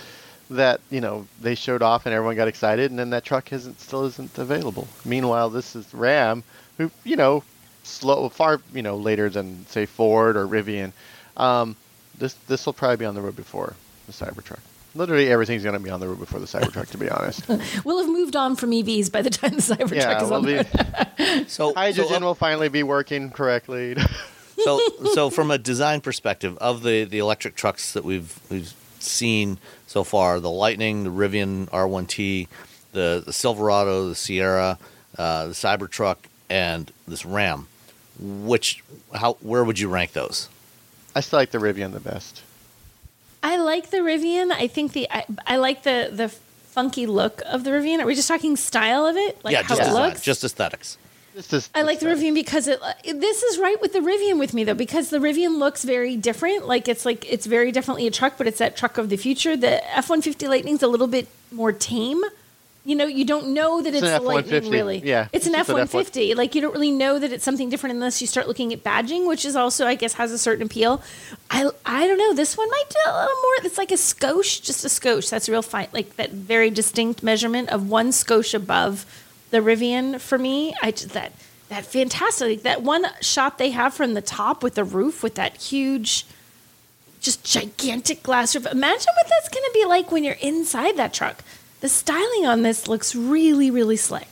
Speaker 5: that they showed off and everyone got excited, and then that truck still isn't available. Meanwhile, this is Ram, who far later than say Ford or Rivian. This will probably be on the road before the Cybertruck. Literally everything's going to be on the road before the Cybertruck, to be honest.
Speaker 4: We'll have moved on from EVs by the time the Cybertruck is on the
Speaker 5: hydrogen will finally be working correctly.
Speaker 3: So from a design perspective of the electric trucks that we've seen so far, the Lightning, the Rivian R1T, the Silverado, the Sierra, the Cybertruck, and this Ram, where would you rank those?
Speaker 5: I still like the Rivian the best.
Speaker 4: I like the Rivian. I think I like the funky look of the Rivian. Are we just talking style of it? Like how it looks?
Speaker 3: Just aesthetics.
Speaker 4: I like the Rivian because this is right with the Rivian with me though, because the Rivian looks very different. It's very definitely a truck, but it's that truck of the future. The F-150 Lightning's a little bit more tame. You don't know that it's the Lightning, really.
Speaker 5: Yeah,
Speaker 4: it's an F-150. Like, you don't really know that it's something different unless you start looking at badging, which is also, I guess, has a certain appeal. I don't know. This one might do a little more. It's like a skosh, just a skosh. That's real fine. Like, that very distinct measurement of one skosh above the Rivian for me. That fantastic. That one shot they have from the top with the roof, with that huge, just gigantic glass roof. Imagine what that's going to be like when you're inside that truck. The styling on this looks really, really slick.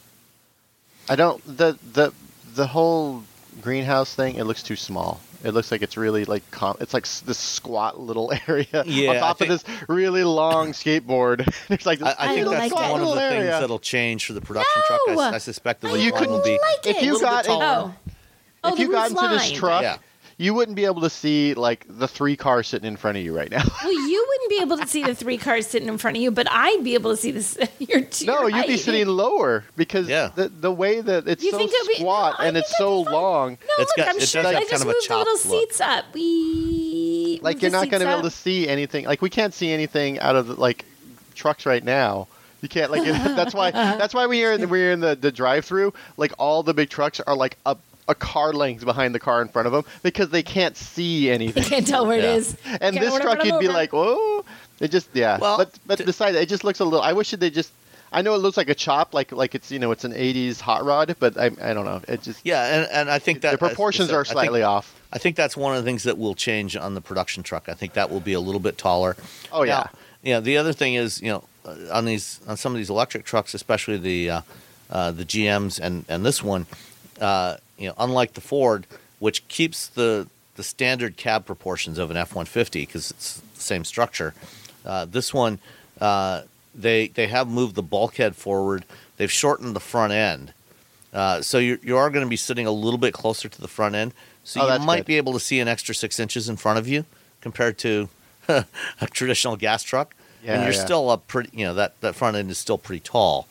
Speaker 5: The whole greenhouse thing, it looks too small. It looks like it's really it's like this squat little area on top of this really long skateboard. It's like this
Speaker 3: I think that's one of the things that'll change for the production truck. I suspect the roof line will be
Speaker 5: if you got into this truck. You wouldn't be able to see the 3 cars sitting in front of you right now.
Speaker 4: Well, you wouldn't be able to see the 3 cars sitting in front of you, but I'd be able to see this.
Speaker 5: No, you'd be sitting lower because the way that it's so squat and it's so long.
Speaker 4: No, I just moved the little seats up.
Speaker 5: You're not going to be able to see anything. We can't see anything out of trucks right now. You can't that's why we're in the drive-through. All the big trucks are a car length behind the car in front of them because they can't see anything.
Speaker 4: They can't tell where it is.
Speaker 5: And this truck, you'd be like, oh, it just, Well, but besides, it just looks a little. I wish they just. I know it looks like a chop, like it's it's an '80s hot rod, but I don't know. It just
Speaker 3: and I think that
Speaker 5: the proportions are slightly off.
Speaker 3: I think that's one of the things that will change on the production truck. I think that will be a little bit taller.
Speaker 5: Oh yeah.
Speaker 3: Now, the other thing is on some of these electric trucks, especially the GMs and this one. Unlike the Ford, which keeps the standard cab proportions of an F-150 because it's the same structure, this one they have moved the bulkhead forward. They've shortened the front end, so you are going to be sitting a little bit closer to the front end. So you might be able to see an extra 6 inches in front of you compared to a traditional gas truck.
Speaker 5: Yeah,
Speaker 3: and you're still up pretty. That front end is still pretty tall,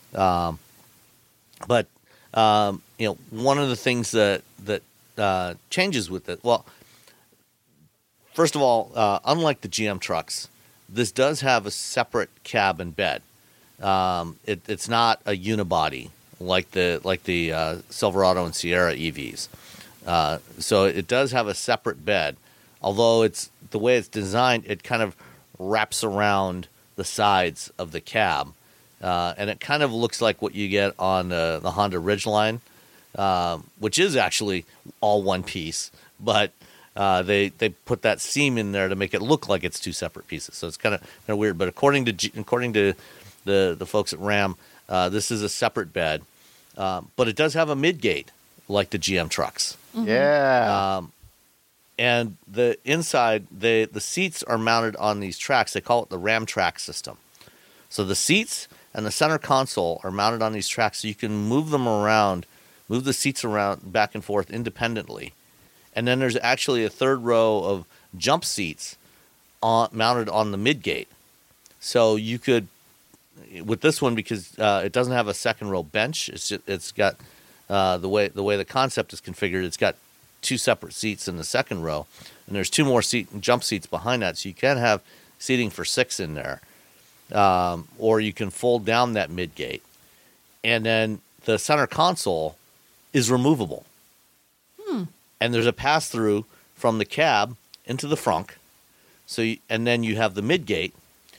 Speaker 3: but. One of the things that changes with it. Well, first of all, unlike the GM trucks, this does have a separate cab and bed. It's not a unibody like the Silverado and Sierra EVs. So it does have a separate bed. Although it's the way it's designed, it kind of wraps around the sides of the cab. And it kind of looks like what you get on the Honda Ridgeline, which is actually all one piece, but they put that seam in there to make it look like it's 2 separate pieces. So it's kind of weird. But according to the folks at Ram, this is a separate bed, but it does have a midgate like the GM trucks.
Speaker 5: Mm-hmm. Yeah.
Speaker 3: And the inside, the seats are mounted on these tracks. They call it the Ram track system. So the seats and the center console are mounted on these tracks, so you can move the seats around back and forth independently. And then there's actually a third row of jump seats mounted on the midgate. So you could, with this one, because it doesn't have a second row bench, it's got the way the concept is configured, it's got 2 separate seats in the second row, and there's 2 more jump seats behind that, so you can have seating for 6 in there. Or you can fold down that midgate, and then the center console is removable. And there's a pass-through from the cab into the frunk. And then you have the midgate,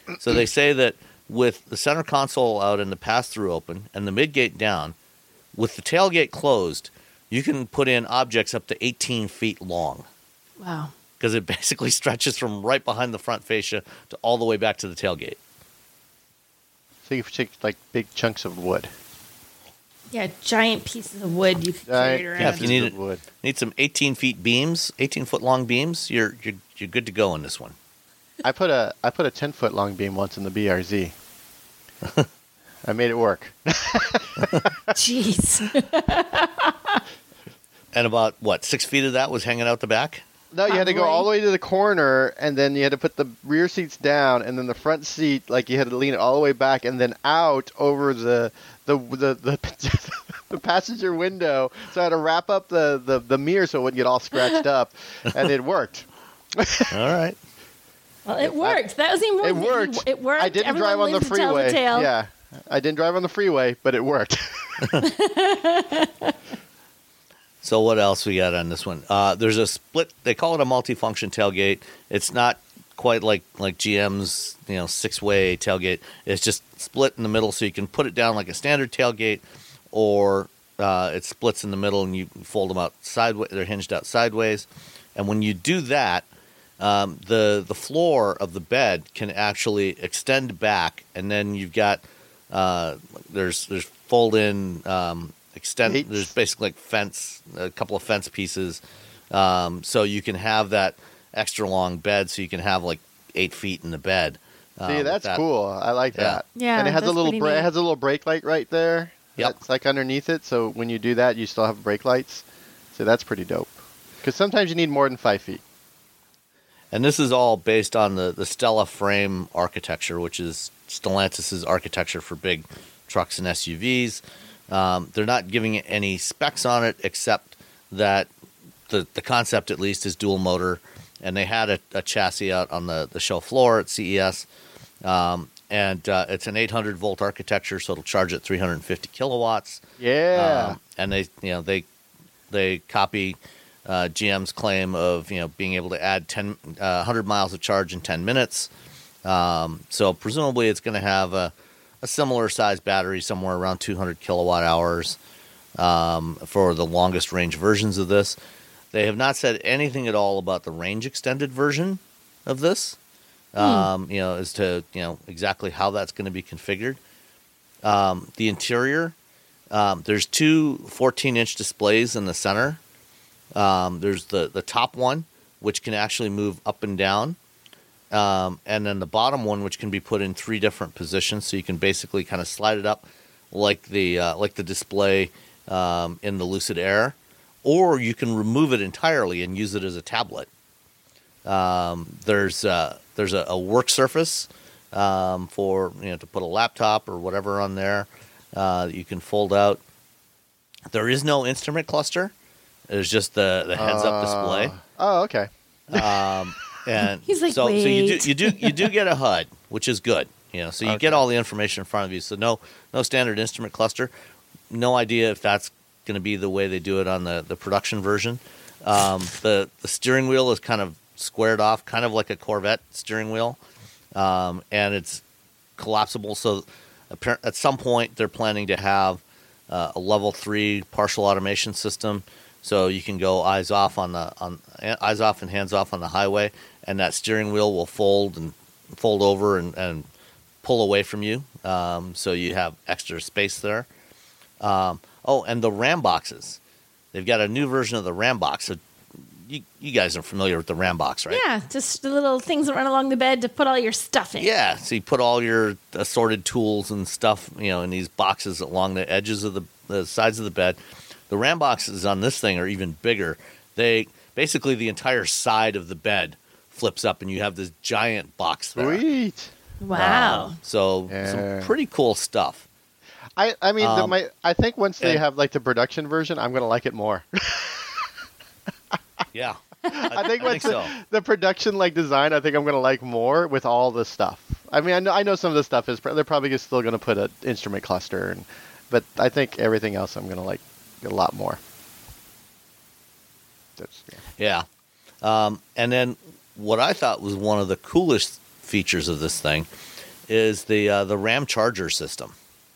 Speaker 3: So they say that with the center console out and the pass-through open and the midgate down, with the tailgate closed, you can put in objects up to 18 feet long.
Speaker 4: Wow.
Speaker 3: Because it basically stretches from right behind the front fascia to all the way back to the tailgate.
Speaker 5: So you can take like big chunks of wood.
Speaker 4: Yeah, giant pieces of wood you could carry around.
Speaker 3: Yeah, if you
Speaker 5: wood.
Speaker 3: need some 18 feet beams, 18-foot long beams, you're good to go in this one.
Speaker 5: I put a 10-foot long beam once in the BRZ. I made it work.
Speaker 4: Jeez.
Speaker 3: And about, 6 feet of that was hanging out the back?
Speaker 5: No, you had to go all the way to the corner, and then you had to put the rear seats down, and then the front seat, like you had to lean it all the way back, and then out over the passenger window. So I had to wrap up the mirror so it wouldn't get all scratched up, and it worked.
Speaker 3: All right.
Speaker 4: Well, it worked. That was the important
Speaker 5: It worked.
Speaker 4: It worked.
Speaker 5: I didn't
Speaker 4: Everyone
Speaker 5: drive on the
Speaker 4: lives to tell the
Speaker 5: freeway.
Speaker 4: tale.
Speaker 5: Yeah, I didn't drive on the freeway, but it worked.
Speaker 3: So what else we got on this one? There's a split. They call it a multifunction tailgate. It's not quite like GM's 6-way tailgate. It's just split in the middle, so you can put it down like a standard tailgate, or it splits in the middle and you fold them out sideways. They're hinged out sideways, and when you do that, the floor of the bed can actually extend back, and then you've got there's fold-in extend.
Speaker 5: Gates.
Speaker 3: There's basically like fence, a couple of fence pieces, so you can have that extra long bed, so you can have like 8 feet in the bed.
Speaker 5: See, that's cool. I like that.
Speaker 4: Yeah,
Speaker 5: and it has a
Speaker 4: that's
Speaker 5: little
Speaker 4: pretty neat.
Speaker 5: it has a little brake light right there.
Speaker 3: Yep.
Speaker 5: That's like underneath it. So when you do that, you still have brake lights. So that's pretty dope. Because sometimes you need more than 5 feet.
Speaker 3: And this is all based on the Stella frame architecture, which is Stellantis' architecture for big trucks and SUVs. They're not giving it any specs on it, except that the concept, at least, is dual motor. And they had a chassis out on the show floor at CES. And it's an 800-volt architecture, so it'll charge at 350 kilowatts.
Speaker 5: Yeah.
Speaker 3: And they copy GM's claim of being able to add 100 miles of charge in 10 minutes. So presumably it's going to have a similar size battery, somewhere around 200 kilowatt hours, for the longest range versions of this. They have not said anything at all about the range extended version of this, as to exactly how that's going to be configured. The interior, there's two 14-inch displays in the center. There's the top one, which can actually move up and down, and then the bottom one, which can be put in 3 different positions. So you can basically kind of slide it up like the display in the Lucid Air, or you can remove it entirely and use it as a tablet. There's a work surface for to put a laptop or whatever on there that you can fold out. There is no instrument cluster. There's just the heads-up display.
Speaker 5: Oh, okay.
Speaker 3: And
Speaker 4: He's like,
Speaker 3: so
Speaker 4: wait.
Speaker 3: you do get a HUD, which is good. So you get all the information in front of you. So no standard instrument cluster. No idea if that's going to be the way they do it on the production version. The steering wheel is kind of squared off, kind of like a Corvette steering wheel, and it's collapsible. So at some point they're planning to have a level 3 partial automation system, so you can go eyes off and hands off on the highway, and that steering wheel will fold over and pull away from you, so you have extra space there. And the RAM boxes. They've got a new version of the RAM box. So you guys are familiar with the RAM box, right?
Speaker 4: Yeah, just the little things that run along the bed to put all your stuff in.
Speaker 3: Yeah, so you put all your assorted tools and stuff, in these boxes along the edges of the sides of the bed. The RAM boxes on this thing are even bigger. Basically the entire side of the bed flips up, and you have this giant box there.
Speaker 5: Sweet.
Speaker 4: Wow.
Speaker 3: Some pretty cool stuff.
Speaker 5: I mean, I think once they have like the production version, I'm going to like it more.
Speaker 3: Yeah.
Speaker 5: I think once
Speaker 3: so.
Speaker 5: the production design, I think I'm going to like more with all the stuff. I mean, I know some of the stuff is they're probably still going to put an instrument cluster, but I think everything else I'm going to like a lot more.
Speaker 3: Yeah. And then what I thought was one of the coolest features of this thing is the Ram Charger system.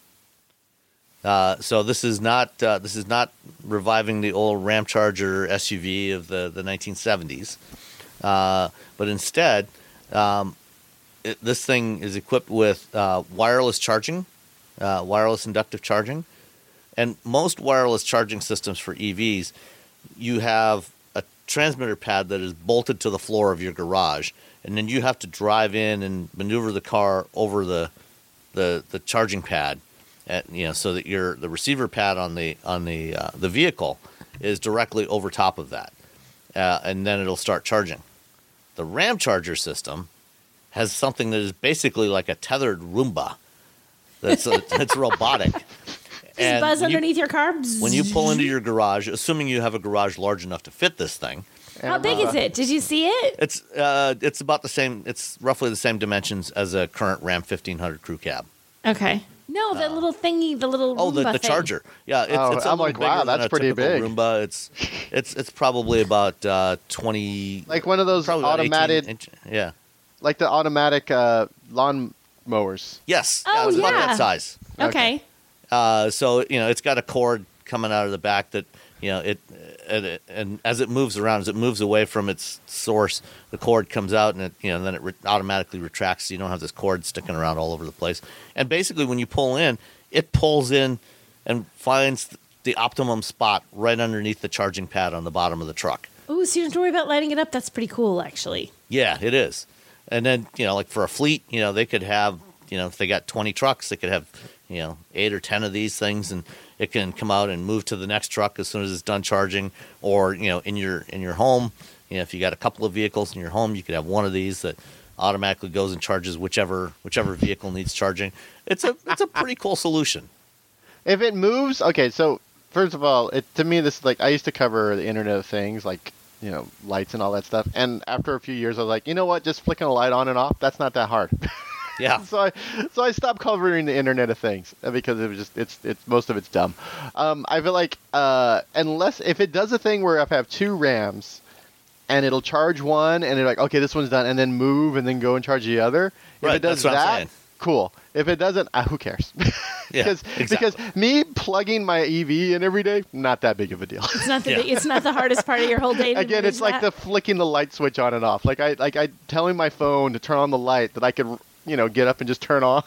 Speaker 3: So this is not reviving the old Ram Charger SUV of the 1970s, but instead, this thing is equipped with wireless charging, wireless inductive charging, and most wireless charging systems for EVs, you have a transmitter pad that is bolted to the floor of your garage, and then you have to drive in and maneuver the car over the charging pad, so that the receiver pad on the vehicle is directly over top of that, and then it'll start charging. The Ram Charger system has something that is basically like a tethered Roomba. It's robotic.
Speaker 4: Just buzz underneath your car.
Speaker 3: When you pull into your garage, assuming you have a garage large enough to fit this thing.
Speaker 4: How big is it? Did you see it?
Speaker 3: It's about the same. It's roughly the same dimensions as a current Ram 1500 crew cab.
Speaker 4: Okay. No, the little thingy, the little Roomba
Speaker 3: the
Speaker 4: thing.
Speaker 3: Charger. Yeah, it's
Speaker 5: I'm like, wow, that's pretty big.
Speaker 3: Roomba. It's probably about 20.
Speaker 5: Like one of those automatic.
Speaker 3: Yeah.
Speaker 5: Like the automatic lawn mowers.
Speaker 3: Yes.
Speaker 4: Oh,
Speaker 3: it's
Speaker 4: yeah.
Speaker 3: about that size.
Speaker 4: Okay.
Speaker 3: So it's got a cord coming out of the back that and as it moves around, as it moves away from its source, the cord comes out and then it automatically retracts. So you don't have this cord sticking around all over the place. And basically, when you pull in, it pulls in and finds the optimum spot right underneath the charging pad on the bottom of the truck.
Speaker 4: Ooh, so you don't have to worry about lighting it up. That's pretty cool, actually.
Speaker 3: Yeah, it is. And then like for a fleet, they could have if they got 20 trucks, they could have 8 or 10 of these things, and it can come out and move to the next truck as soon as it's done charging. Or in your home, if you got a couple of vehicles in your home, you could have one of these that automatically goes and charges whichever vehicle needs charging. It's a pretty cool solution.
Speaker 5: If it moves, okay. So first of all, to me this is like I used to cover the Internet of Things, like lights and all that stuff. And after a few years, I was like, you know what? Just flicking a light on and off, that's not that hard.
Speaker 3: Yeah.
Speaker 5: So I stopped covering the Internet of Things because it was just it's most of it's dumb. I feel like unless if it does a thing where if I have two Rams and it'll charge one and it's like, okay, this one's done, and then move and then go and charge the other. If
Speaker 3: right,
Speaker 5: it does
Speaker 3: that's what I'm
Speaker 5: that,
Speaker 3: saying.
Speaker 5: Cool. If it doesn't, who cares?
Speaker 3: Yeah,
Speaker 5: because me plugging my EV in every day, not that big of a deal.
Speaker 4: It's not it's not the hardest part of your whole day.
Speaker 5: Again, it's like the flicking the light switch on and off. Like I telling my phone to turn on the light that I could get up and just turn on.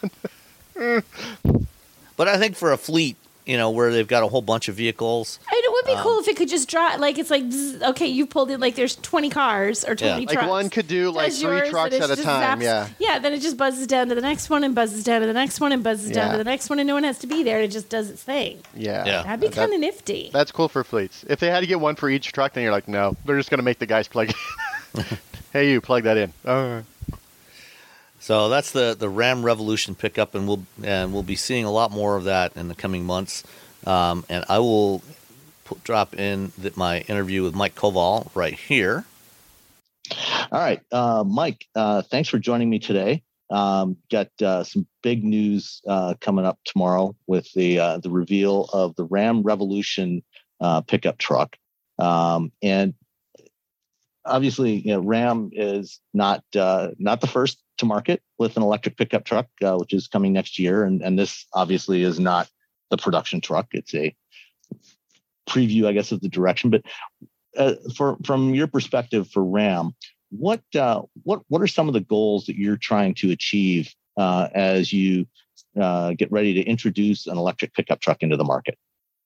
Speaker 3: But I think for a fleet, where they've got a whole bunch of vehicles.
Speaker 4: It would be cool if it could just drive. Like, it's like, zzz, okay, you pulled in, like, there's 20 cars or 20 trucks.
Speaker 5: Like one could do, like,
Speaker 4: That's
Speaker 5: 3
Speaker 4: yours,
Speaker 5: trucks
Speaker 4: and
Speaker 5: at a
Speaker 4: just
Speaker 5: time,
Speaker 4: zaps.
Speaker 5: yeah.
Speaker 4: Yeah, then it just buzzes down to the next one and buzzes down to the next one and buzzes down to the next one, and no one has to be there. It just does its thing.
Speaker 5: Yeah.
Speaker 4: That'd be kind of nifty.
Speaker 5: That's cool for fleets. If they had to get one for each truck, then you're like, no, they're just going to make the guys plug it in. Hey, you, plug that in.
Speaker 3: So that's the Ram Revolution pickup, and we'll be seeing a lot more of that in the coming months. And I will drop in my interview with Mike Koval right here.
Speaker 6: All right, Mike, thanks for joining me today. Got some big news coming up tomorrow with the reveal of the Ram Revolution pickup truck, and obviously, Ram is not the first to market with an electric pickup truck, which is coming next year, and this obviously is not the production truck. It's a preview, I guess, of the direction. But from your perspective for Ram, what are some of the goals that you're trying to achieve as you get ready to introduce an electric pickup truck into the market?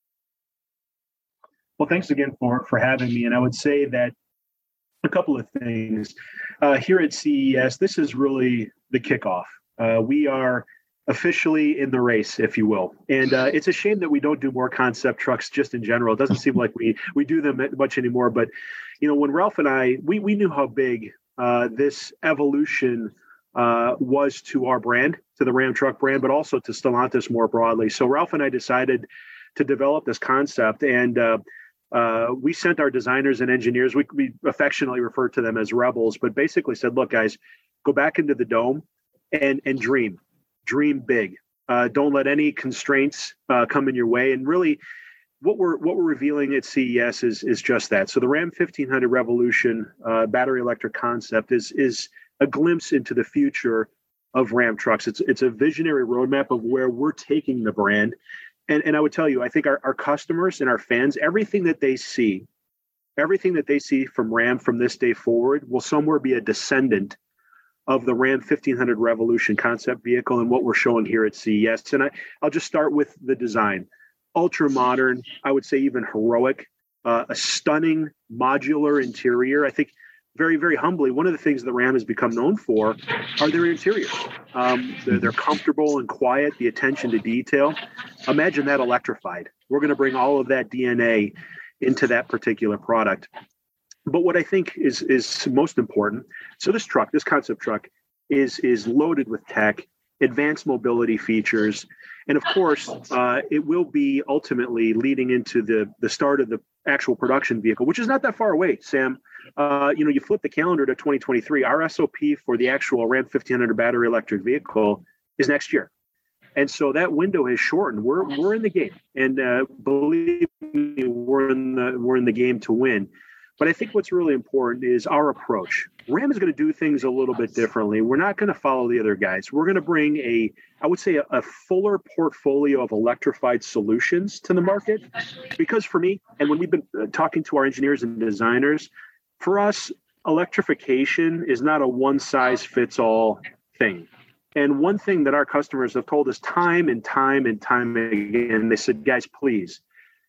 Speaker 7: Well, thanks again for having me. And I would say that a couple of things. Here at CES, this is really the kickoff. We are officially in the race, if you will. And it's a shame that we don't do more concept trucks just in general. It doesn't seem like we do them much anymore. But, when Ralph and I, we knew how big this evolution was to our brand, to the Ram truck brand, but also to Stellantis more broadly. So Ralph and I decided to develop this concept, and we sent our designers and engineers, we affectionately refer to them as rebels, but basically said, look, guys, go back into the dome and dream big. Don't let any constraints come in your way. And really what we're revealing at CES is just that. So the Ram 1500 Revolution battery electric concept is a glimpse into the future of Ram trucks. It's a visionary roadmap of where we're taking the brand. And I would tell you, I think our customers and our fans, everything that they see from Ram from this day forward will somewhere be a descendant of the Ram 1500 Revolution concept vehicle and what we're showing here at CES. And I'll just start with the design. Ultra modern, I would say even heroic, a stunning modular interior. I think very, very humbly, one of the things that Ram has become known for are their interiors. They're comfortable and quiet, the attention to detail. Imagine that electrified. We're going to bring all of that DNA into that particular product. But what I think is most important, so this concept truck is loaded with tech, advanced mobility features, and of course, it will be ultimately leading into the start of the actual production vehicle, which is not that far away, Sam. You flip the calendar to 2023, our SOP for the actual Ram 1500 battery electric vehicle is next year. And so that window has shortened. We're in the game, and believe me, we're in the game to win. But I think what's really important is our approach. Ram is going to do things a little bit differently. We're not going to follow the other guys. We're going to bring a fuller portfolio of electrified solutions to the market. Because for me, and when we've been talking to our engineers and designers, for us, electrification is not a one-size-fits-all thing. And one thing that our customers have told us time and time and time again, they said, guys, please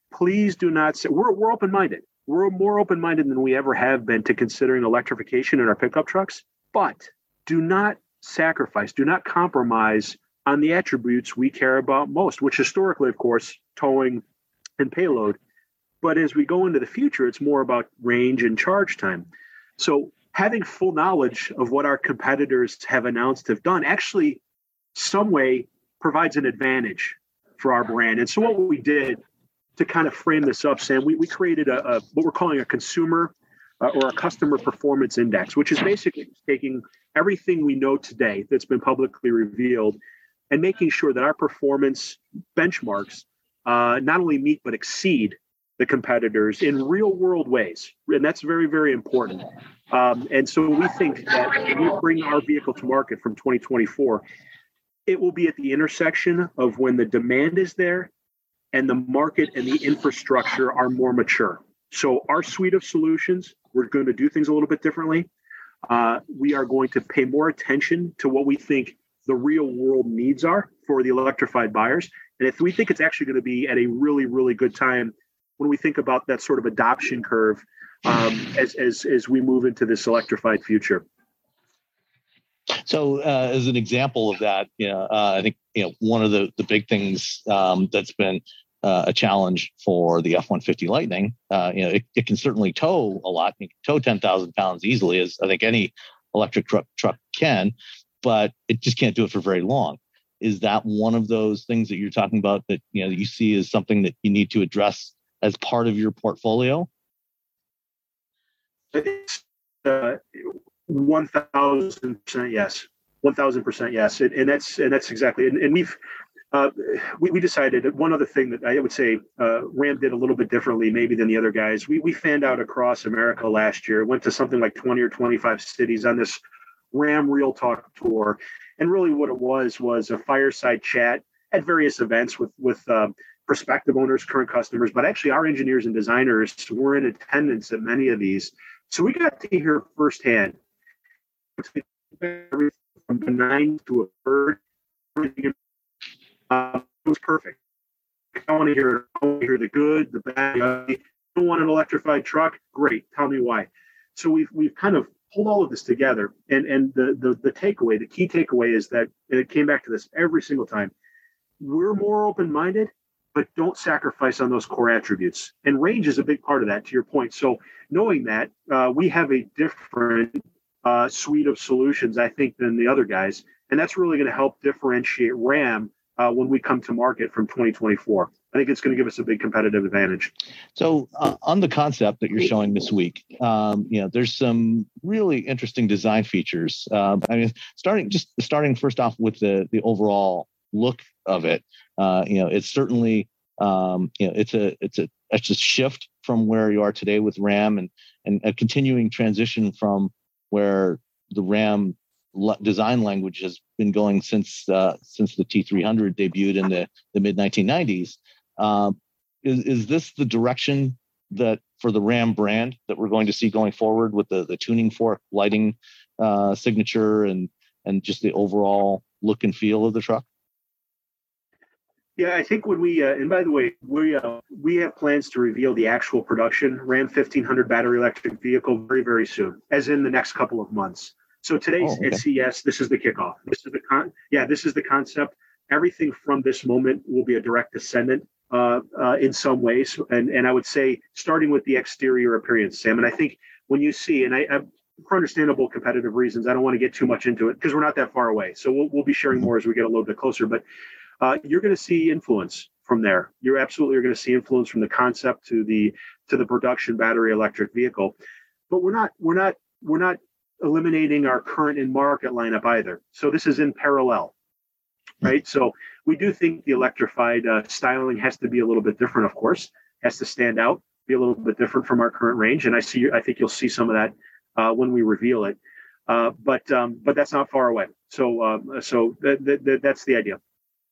Speaker 7: do not say, we're open-minded. We're more open-minded than we ever have been to considering electrification in our pickup trucks, but do not sacrifice, do not compromise on the attributes we care about most, which historically, of course, towing and payload. But as we go into the future, it's more about range and charge time. So having full knowledge of what our competitors have announced, have done, actually some way provides an advantage for our brand. And so what we did to kind of frame this up, Sam, we created a what we're calling a consumer or a customer performance index, which is basically taking everything we know today that's been publicly revealed and making sure that our performance benchmarks not only meet but exceed the competitors in real world ways. And that's very, very important. And so we think that when we bring our vehicle to market from 2024, it will be at the intersection of when the demand is there and the market and the infrastructure are more mature. So our suite of solutions, we're going to do things a little bit differently. We are going to pay more attention to what we think the real world needs are for the electrified buyers. And if we think it's actually going to be at a really, really good time when we think about that sort of adoption curve as we move into this electrified future.
Speaker 6: So as an example of that, I think one of the big things that's been a challenge for the F-150 Lightning, it can certainly tow a lot. It can tow 10,000 pounds easily, as I think any electric truck can, but it just can't do it for very long. Is that one of those things that you're talking about that you see as something that you need to address as part of your portfolio?
Speaker 7: It's 1,000% yes. 1,000% yes. And that's exactly. And we decided one other thing that I would say Ram did a little bit differently maybe than the other guys. We fanned out across America last year, went to something like 20 or 25 cities on this Ram Real Talk tour. And really what it was a fireside chat at various events with prospective owners, current customers, but actually our engineers and designers were in attendance at many of these. So we got to hear firsthand everything from benign to a bird. It was perfect. I want to hear the good, the bad. You don't want an electrified truck? Great. Tell me why. So we've kind of pulled all of this together. And the takeaway, the key takeaway is that, and it came back to this every single time, we're more open-minded, but don't sacrifice on those core attributes. And range is a big part of that, to your point. So knowing that, we have a different suite of solutions, I think, than the other guys. And that's really going to help differentiate Ram when we come to market from 2024. I think it's going to give us a big competitive advantage.
Speaker 6: So on the concept that you're showing this week, there's some really interesting design features. Starting first off with the overall look of it, it's certainly it's a shift from where you are today with Ram and a continuing transition from where the Ram design language has been going since the T300 debuted in the mid 1990s. Is this the direction that for the Ram brand that we're going to see going forward with the tuning fork lighting signature and just the overall look and feel of the truck?
Speaker 7: Yeah, I think when we and by the way, we have plans to reveal the actual production Ram 1500 battery electric vehicle very, very soon, as in the next couple of months. So today's at CES, this is the kickoff. This is the concept. Everything from this moment will be a direct descendant in some ways, and I would say starting with the exterior appearance, Sam. And I think when you see, and I for understandable competitive reasons, I don't want to get too much into it because we're not that far away. So we'll be sharing more as we get a little bit closer, but. You're going to see influence from there. You're absolutely going to see influence from the concept to the production battery electric vehicle. But we're not eliminating our current in market lineup either. So this is in parallel, right? So we do think the electrified styling has to be a little bit different, of course, has to stand out, be a little bit different from our current range. And I think you'll see some of that when we reveal it. But that's not far away. So that's the idea.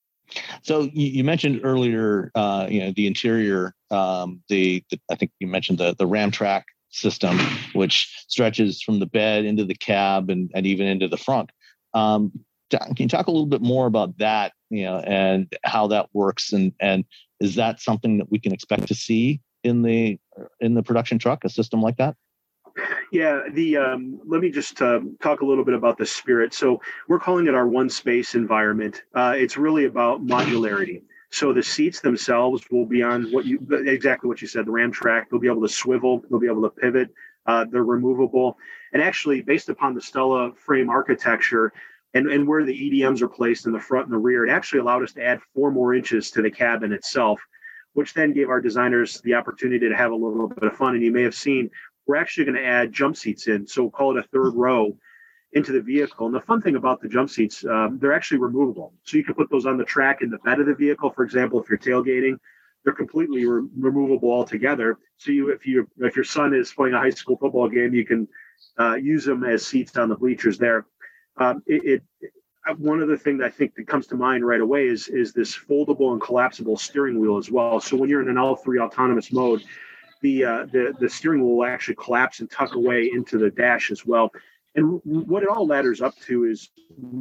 Speaker 6: So you mentioned earlier, the interior. I think you mentioned the Ramtrack system, which stretches from the bed into the cab and even into the front. Can you talk a little bit more about that? And how that works, and is that something that we can expect to see in the production truck, a system like that?
Speaker 7: Yeah, let me just talk a little bit about the spirit. So we're calling it our one space environment. It's really about modularity. So the seats themselves will be on exactly what you said, the Ramtrack. They'll be able to swivel. They'll be able to pivot. They're removable. And actually, based upon the Stella frame architecture and where the EDMs are placed in the front and the rear, it actually allowed us to add 4 more inches to the cabin itself, which then gave our designers the opportunity to have a little bit of fun. And you may have seen, we're actually going to add jump seats in. So we'll call it a third row into the vehicle. And the fun thing about the jump seats, they're actually removable. So you can put those on the track in the bed of the vehicle. For example, if you're tailgating, they're completely removable altogether. So if your son is playing a high school football game, you can use them as seats on the bleachers there. One other thing that I think that comes to mind right away is this foldable and collapsible steering wheel as well. So when you're in an L3 autonomous mode, the steering wheel will actually collapse and tuck away into the dash as well. And what it all ladders up to is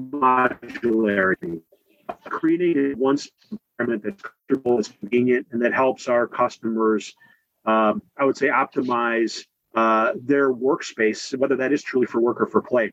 Speaker 7: modularity, creating one environment that's comfortable, is convenient, and that helps our customers, I would say, optimize their workspace, whether that is truly for work or for play.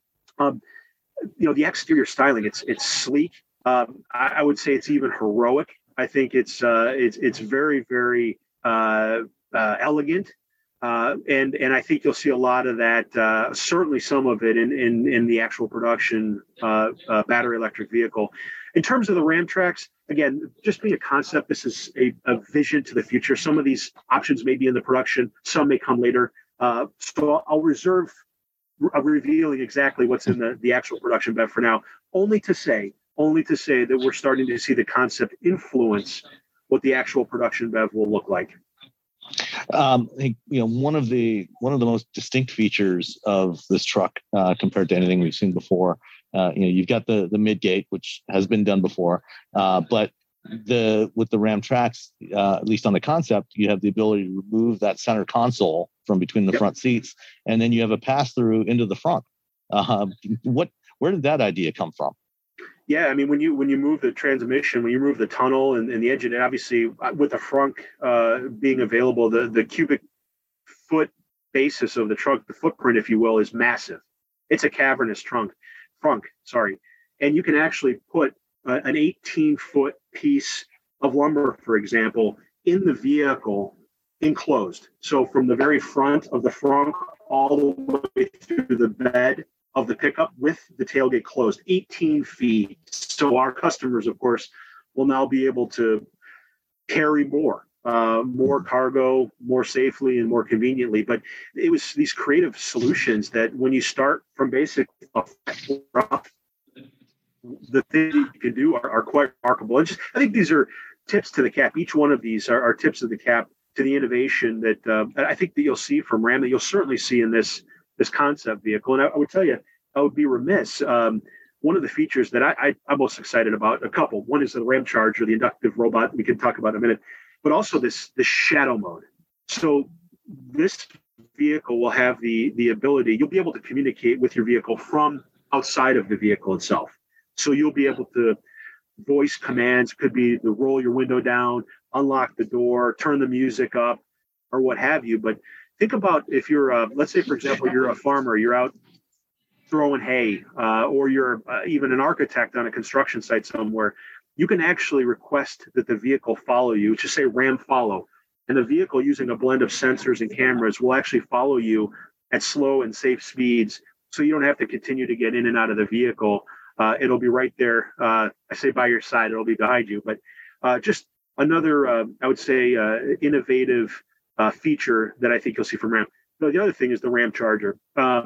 Speaker 7: The exterior styling, it's sleek. I would say it's even heroic. I think it's very, very elegant, and I think you'll see a lot of that. Certainly, some of it in the actual production battery electric vehicle. In terms of the Ramtracks, again, just being a concept, this is a vision to the future. Some of these options may be in the production, some may come later. So I'll reserve revealing exactly what's in the actual production BEV for now, only to say that we're starting to see the concept influence what the actual production BEV will look like.
Speaker 6: I think one of the most distinct features of this truck compared to anything we've seen before. You've got the midgate, which has been done before, but with the Ramtracks, at least on the concept, you have the ability to remove that center console from between the front seats, and then you have a pass through into the front. Where did that idea come from?
Speaker 7: Yeah, I mean, when you move the transmission, when you move the tunnel and the engine, and obviously with the frunk being available, the cubic foot basis of the trunk, the footprint, if you will, is massive. It's a cavernous frunk, and you can actually put an 18-foot piece of lumber, for example, in the vehicle enclosed. So from the very front of the frunk all the way through the bed of the pickup with the tailgate closed, 18 feet. So our customers, of course, will now be able to carry more cargo more safely and more conveniently. But it was these creative solutions that when you start from basic, the things you can do are quite remarkable. And I think these are tips to the cap. Each one of these are tips of the cap to the innovation that I think that you'll see from Ram, that you'll certainly see in this concept vehicle. And I would tell you, I would be remiss. One of the features that I'm most excited about, a couple. One is the Ram Charger, the inductive robot we can talk about in a minute, but also this shadow mode. So this vehicle will have the ability, you'll be able to communicate with your vehicle from outside of the vehicle itself. So you'll be able to voice commands, could be to roll your window down, unlock the door, turn the music up, or what have you. But think about if you're, let's say, for example, you're a farmer, you're out throwing hay, or you're even an architect on a construction site somewhere, you can actually request that the vehicle follow you, just say Ram follow. And the vehicle, using a blend of sensors and cameras, will actually follow you at slow and safe speeds. So you don't have to continue to get in and out of the vehicle. It'll be right there. I say by your side, it'll be behind you. But just another, I would say, innovative feature that I think you'll see from Ram. So the other thing is the Ram Charger.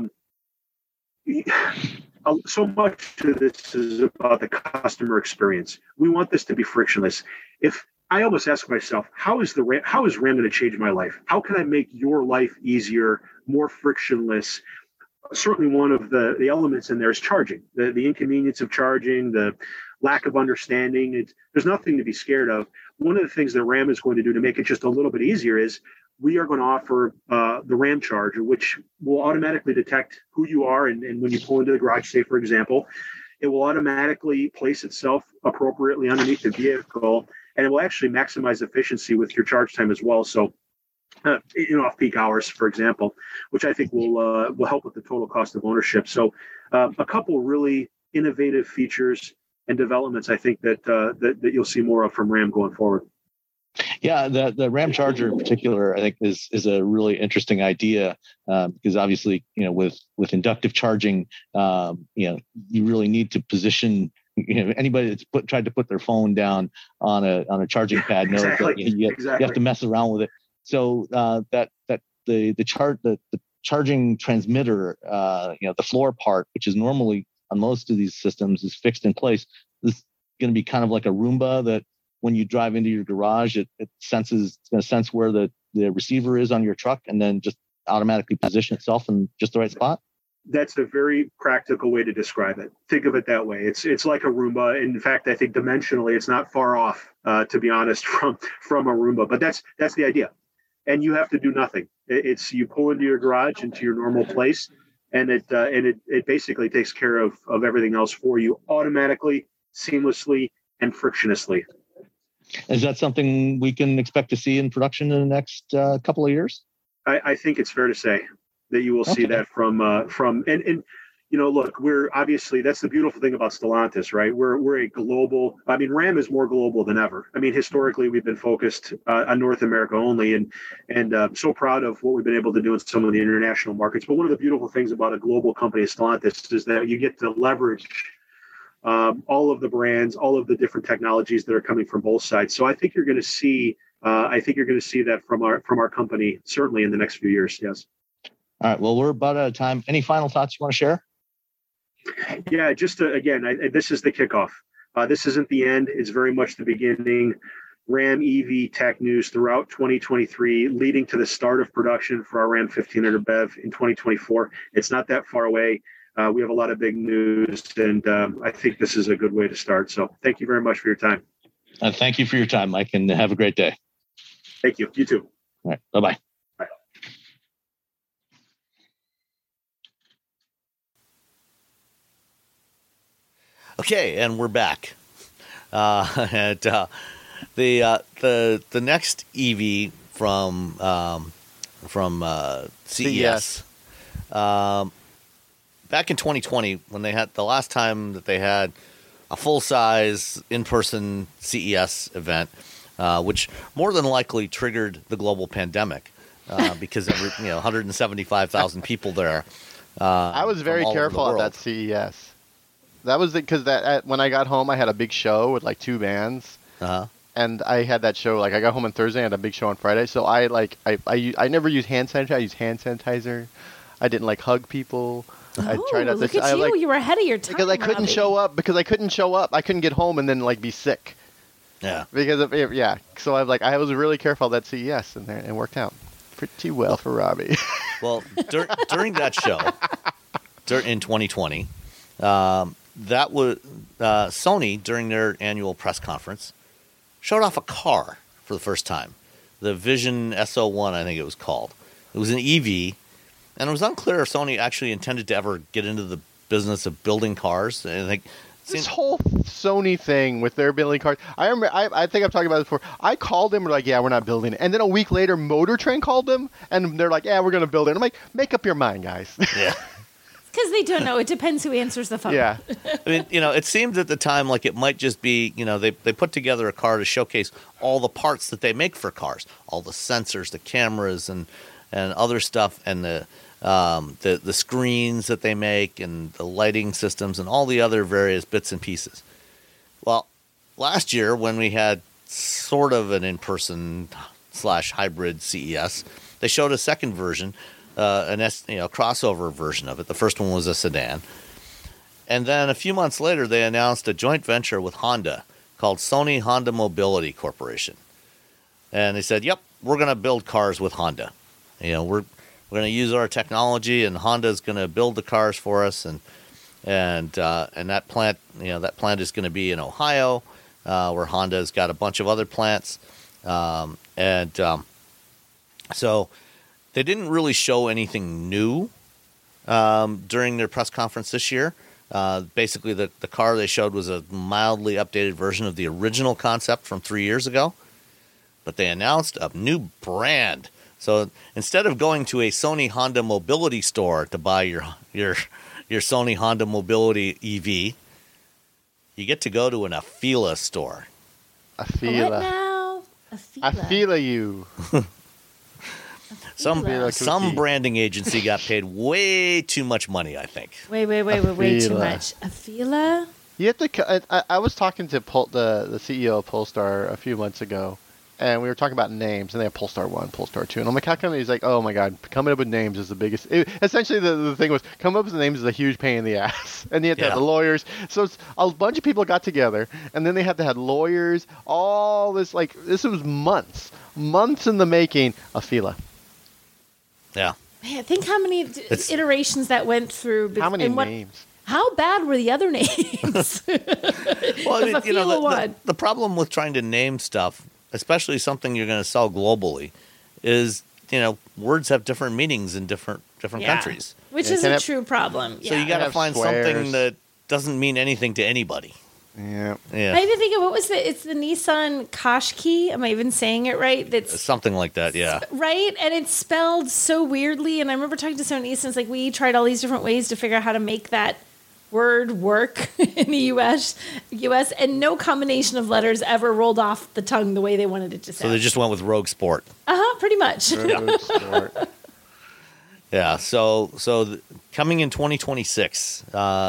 Speaker 7: So much of this is about the customer experience. We want this to be frictionless. If I almost ask myself, how is Ram going to change my life? How can I make your life easier, more frictionless? Certainly one of the elements in there is charging, the inconvenience of charging, the lack of understanding. There's nothing to be scared of. One of the things that Ram is going to do to make it just a little bit easier is we are going to offer the Ram Charger, which will automatically detect who you are. And when you pull into the garage, say, for example, it will automatically place itself appropriately underneath the vehicle, and it will actually maximize efficiency with your charge time as well. So, off-peak hours, for example, which I think will help with the total cost of ownership. So a couple really innovative features and developments I think that you'll see more of from Ram going forward.
Speaker 6: Yeah, the Ram Charger in particular, I think is a really interesting idea because obviously, with inductive charging, you really need to position. Anybody that's tried to put their phone down on a charging pad knows that you have to mess around with it. So that the charging transmitter, the floor part, which is normally on most of these systems, is fixed in place. This is going to be kind of like a Roomba that when you drive into your garage, it's going to sense where the receiver is on your truck and then just automatically position itself in just the right spot.
Speaker 7: That's a very practical way to describe it. Think of it that way. It's like a Roomba. In fact, I think dimensionally, it's not far off, to be honest, from a Roomba. But that's the idea. And you have to do nothing. It's you pull into your garage, into your normal place, and it basically takes care of everything else for you automatically, seamlessly, and frictionlessly.
Speaker 6: Is that something we can expect to see in production in the next couple of years?
Speaker 7: I think it's fair to say that you will see that from look, we're obviously, that's the beautiful thing about Stellantis, right? We're a global, Ram is more global than ever. Historically we've been focused on North America only and so proud of what we've been able to do in some of the international markets. But one of the beautiful things about a global company as Stellantis is that you get to leverage all of the brands, all of the different technologies that are coming from both sides. So I think you're going to see that from our company, certainly in the next few years. Yes.
Speaker 6: All right. Well, we're about out of time. Any final thoughts you want to share?
Speaker 7: Yeah, just again, this is the kickoff. This isn't the end. It's very much the beginning. Ram EV tech news throughout 2023, leading to the start of production for our Ram 1500 BEV in 2024. It's not that far away. We have a lot of big news, and I think this is a good way to start. So thank you very much for your time.
Speaker 6: Thank you for your time, Mike, and have a great day.
Speaker 7: Thank you. You too.
Speaker 6: All right. Bye-bye.
Speaker 7: Bye.
Speaker 3: Okay, and we're back. The next EV from CES. Back in 2020, when they had the last time that they had a full-size in-person CES event, which more than likely triggered the global pandemic because there were 175,000 people there.
Speaker 5: I was very careful at that CES. That was because when I got home, I had a big show with like 2 bands, and I had that show. Like I got home on Thursday, and I had a big show on Friday. So I never used hand sanitizer. I used hand sanitizer. I didn't hug people. I tried not
Speaker 4: look
Speaker 5: to.
Speaker 4: at you! You were ahead of your time.
Speaker 5: Because I couldn't show up. I couldn't get home and then be sick.
Speaker 3: Yeah.
Speaker 5: Because so I was really careful at CES, and it worked out pretty well for Robbie.
Speaker 3: Well, during that show. in 2020. That was Sony, during their annual press conference, showed off a car for the first time. The Vision SO1, I think it was called. It was an EV, and it was unclear if Sony actually intended to ever get into the business of building cars. And I think
Speaker 5: this whole Sony thing with their building cars, I remember, I think I've talked about this before. I called them, we're like, yeah, we're not building it. And then a week later, Motor Trend called them, and they're like, yeah, we're going to build it. And I'm like, make up your mind, guys.
Speaker 3: Yeah.
Speaker 4: Because they don't know. It depends who answers the phone.
Speaker 5: Yeah.
Speaker 3: I mean, it seemed at the time like it might just be, they put together a car to showcase all the parts that they make for cars, all the sensors, the cameras, and other stuff, and the screens that they make, and the lighting systems, and all the other various bits and pieces. Well, last year when we had sort of an in-person / hybrid CES, they showed a second version. Crossover version of it. The first one was a sedan. And then a few months later, they announced a joint venture with Honda called Sony Honda Mobility Corporation. And they said, yep, we're going to build cars with Honda. We're going to use our technology, and Honda's going to build the cars for us. And that plant, is going to be in Ohio, where Honda's got a bunch of other plants. So they didn't really show anything new during their press conference this year. Basically, the car they showed was a mildly updated version of the original concept from 3 years ago. But they announced a new brand. So instead of going to a Sony Honda Mobility store to buy your Sony Honda Mobility EV, you get to go to an Afeela store.
Speaker 5: Afeela.
Speaker 4: What now?
Speaker 5: Afeela you.
Speaker 3: Some branding agency got paid way too much money, I think.
Speaker 4: Way too much. Afeela?
Speaker 5: You have to. I was talking to the CEO of Polestar a few months ago, and we were talking about names, and they have Polestar 1, Polestar 2. And I'm like, how come? He's like, oh my God, coming up with names is the biggest. Essentially, the thing was, coming up with names is a huge pain in the ass. And you have to have the lawyers. So it's a bunch of people got together, and then they had to have lawyers, all this, this was months in the making. Afeela.
Speaker 3: Yeah.
Speaker 4: Man, think how many iterations that went through.
Speaker 5: How many names?
Speaker 4: How bad were the other names?
Speaker 3: Well, the problem with trying to name stuff, especially something you're going to sell globally, is words have different meanings in different countries,
Speaker 4: which is a true problem.
Speaker 3: So you got to find something that doesn't mean anything to anybody.
Speaker 5: Yeah.
Speaker 4: I even think of it's the Nissan Qashqai. Am I even saying it right? That's
Speaker 3: something like that, yeah.
Speaker 4: Right? And it's spelled so weirdly. And I remember talking to someone at Nissan, we tried all these different ways to figure out how to make that word work in the US, and no combination of letters ever rolled off the tongue the way they wanted it to sound.
Speaker 3: So they just went with Rogue Sport.
Speaker 4: Pretty much.
Speaker 5: Rogue Sport.
Speaker 3: Yeah, so coming in 2026,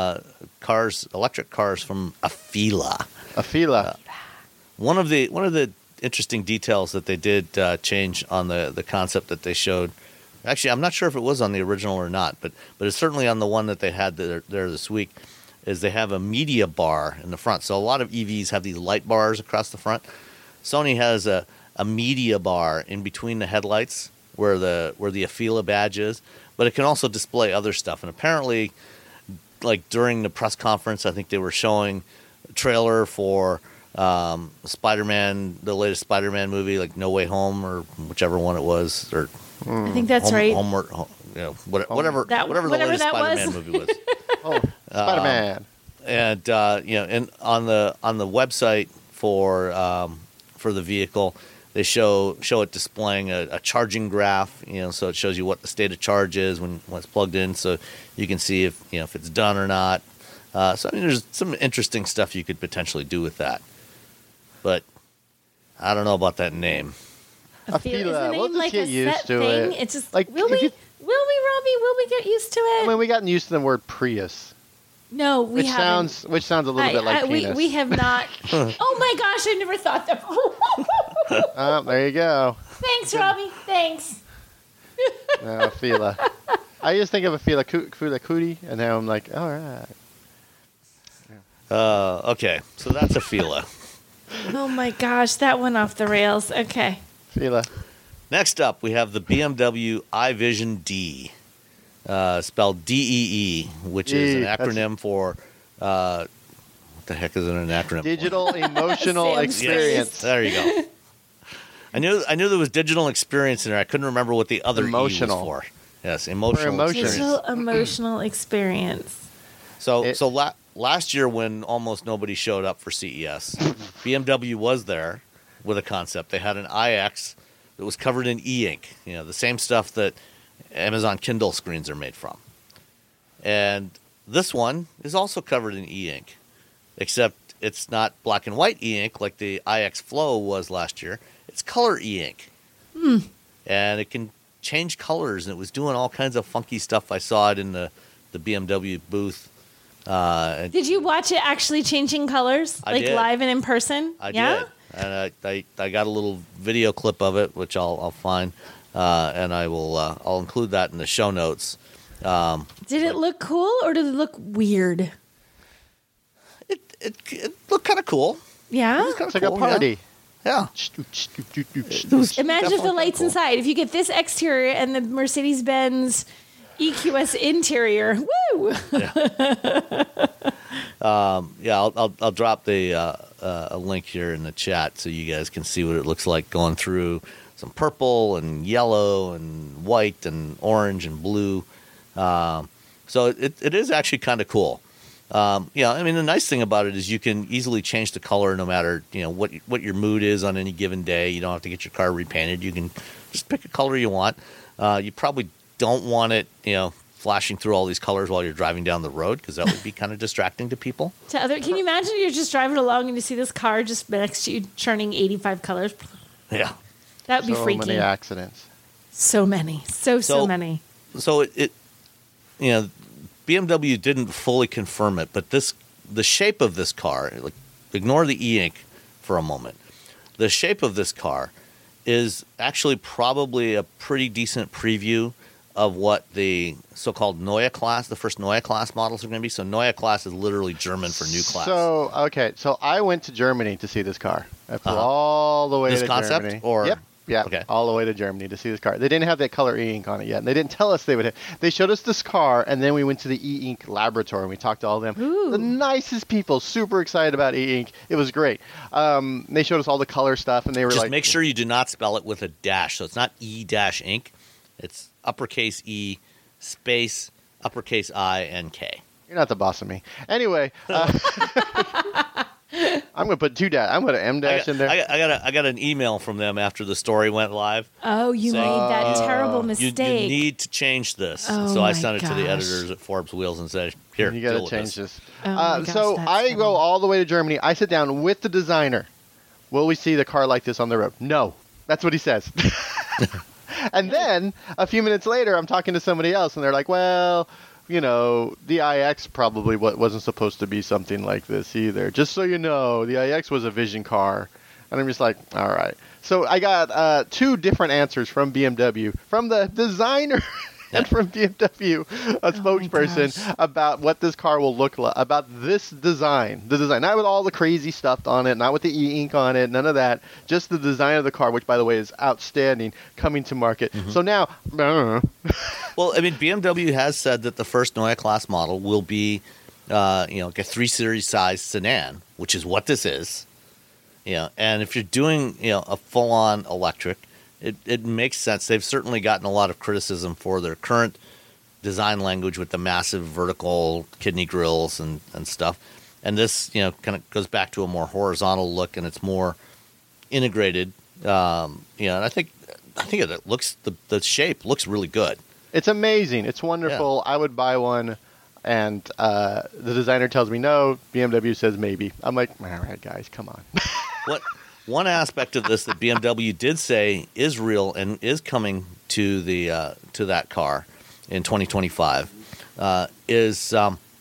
Speaker 3: electric cars from Afeela.
Speaker 5: Afeela.
Speaker 3: One of the interesting details that they did change on the concept that they showed. Actually, I'm not sure if it was on the original or not, but it's certainly on the one that they had there this week. Is they have a media bar in the front. So a lot of EVs have these light bars across the front. Sony has a media bar in between the headlights, where the Afeela badge is, but it can also display other stuff. And apparently, during the press conference, I think they were showing a trailer for Spider-Man, the latest Spider-Man movie, No Way Home, or whichever one it was, or
Speaker 4: I think that's right.
Speaker 3: Whatever the latest Spider-Man movie was.
Speaker 5: Spider-Man.
Speaker 3: And on the website for the vehicle, they show it displaying a charging graph, so it shows you what the state of charge is when it's plugged in, so you can see if it's done or not. So there's some interesting stuff you could potentially do with that, but I don't know about that name.
Speaker 5: Afeela. We'll just get used to it.
Speaker 4: It's just will we, Robbie? Will we get used to it?
Speaker 5: I mean, we gotten used to the word Prius.
Speaker 4: No, we haven't.
Speaker 5: Which sounds a little bit like penis.
Speaker 4: We have not. Oh my gosh, I never thought that.
Speaker 5: Oh, there you go.
Speaker 4: Thanks, Robbie. Thanks.
Speaker 5: No, Afeela. I just think of Afeela Cootie, and now I'm like, all right.
Speaker 3: Okay, so that's Afeela.
Speaker 4: Oh my gosh, that went off the rails. Okay.
Speaker 5: Afeela.
Speaker 3: Next up, we have the BMW iVision D. spelled DEE, which is an acronym for what the heck is it an acronym?
Speaker 5: Digital Emotional Experience.
Speaker 3: Yes, there you go. I knew there was digital experience in there. I couldn't remember what the other
Speaker 5: Emotional.
Speaker 3: E was for. Yes, emotional experience.
Speaker 4: Digital emotional experience.
Speaker 3: So last year when almost nobody showed up for CES, BMW was there with a concept. They had an iX that was covered in e-ink, the same stuff that Amazon Kindle screens are made from. And this one is also covered in e-ink, except it's not black and white e-ink like the iX Flow was last year. It's color e-ink. And it can change colors, and it was doing all kinds of funky stuff. I saw it in the BMW booth.
Speaker 4: Did you watch it actually changing colors,
Speaker 3: I did.
Speaker 4: live and in person?
Speaker 3: I did. And I got a little video clip of it, which I'll find, and I'll include that in the show notes.
Speaker 4: Did it look cool or did it look weird?
Speaker 3: It looked kind of cool.
Speaker 4: Yeah.
Speaker 5: It's like a party.
Speaker 3: Yeah.
Speaker 4: Imagine if the lights inside. If you get this exterior and the Mercedes-Benz EQS interior, woo!
Speaker 3: I'll drop a link here in the chat so you guys can see what it looks like going through some purple and yellow and white and orange and blue. So it is actually kind of cool. The nice thing about it is you can easily change the color no matter what your mood is on any given day. You don't have to get your car repainted. You can just pick a color you want. You probably don't want it, flashing through all these colors while you're driving down the road because that would be kind of distracting to people.
Speaker 4: Can you imagine you're just driving along and you see this car just next to you churning 85 colors?
Speaker 3: Yeah,
Speaker 4: that would be freaky.
Speaker 5: So many accidents.
Speaker 4: So many, so many.
Speaker 3: So it BMW didn't fully confirm it, but the shape of this car, ignore the e-ink for a moment. The shape of this car is actually probably a pretty decent preview of what the so-called Neue Class, the first Neue Class models are going to be. So Neue Class is literally German for new class.
Speaker 5: So I went to Germany to see this car. I flew all the way to
Speaker 3: concept,
Speaker 5: Germany.
Speaker 3: Or?
Speaker 5: Yep. Yeah, okay. All the way to Germany to see this car. They didn't have that color e-ink on it yet. And they didn't tell us they would have. They showed us this car, and then we went to the e-ink laboratory, and we talked to all of them.
Speaker 4: Ooh.
Speaker 5: The nicest people, super excited about e-ink. It was great. They showed us all the color stuff, and they were
Speaker 3: just make sure you do not spell it with a dash. So it's not E-ink. It's uppercase E, space, uppercase I, and K.
Speaker 5: You're not the boss of me. Anyway. I'm going to put I'm going to M dash in there.
Speaker 3: I got an email from them after the story went live.
Speaker 4: Oh, you made that terrible mistake.
Speaker 3: You need to change this. So I sent it to the editors at Forbes Wheels and said, "Here,
Speaker 5: you got to change this."
Speaker 4: So
Speaker 5: I go all the way to Germany. I sit down with the designer. Will we see the car like this on the road? No, that's what he says. And then a few minutes later, I'm talking to somebody else, and they're like, "Well, the iX probably wasn't supposed to be something like this either. Just so you know, the iX was a vision car." And I'm just like, all right. So I got two different answers from BMW, from the designer and from BMW, a spokesperson about what this car will look like, about this design. The design, not with all the crazy stuff on it, not with the e-ink on it, none of that. Just the design of the car, which, by the way, is outstanding, coming to market. Mm-hmm. So now...
Speaker 3: Well, BMW has said that the first Neue Class model will be, like a 3 Series size sedan, which is what this is. And if you're doing, a full-on electric, it makes sense. They've certainly gotten a lot of criticism for their current design language with the massive vertical kidney grills and stuff. And this, kind of goes back to a more horizontal look, and it's more integrated. And I think it looks the shape looks really good. It's
Speaker 5: amazing. It's wonderful. Yeah. I would buy one, and the designer tells me no. BMW says maybe. I'm like, all right, guys, come on.
Speaker 3: One aspect of this that BMW did say is real and is coming to that car in 2025 is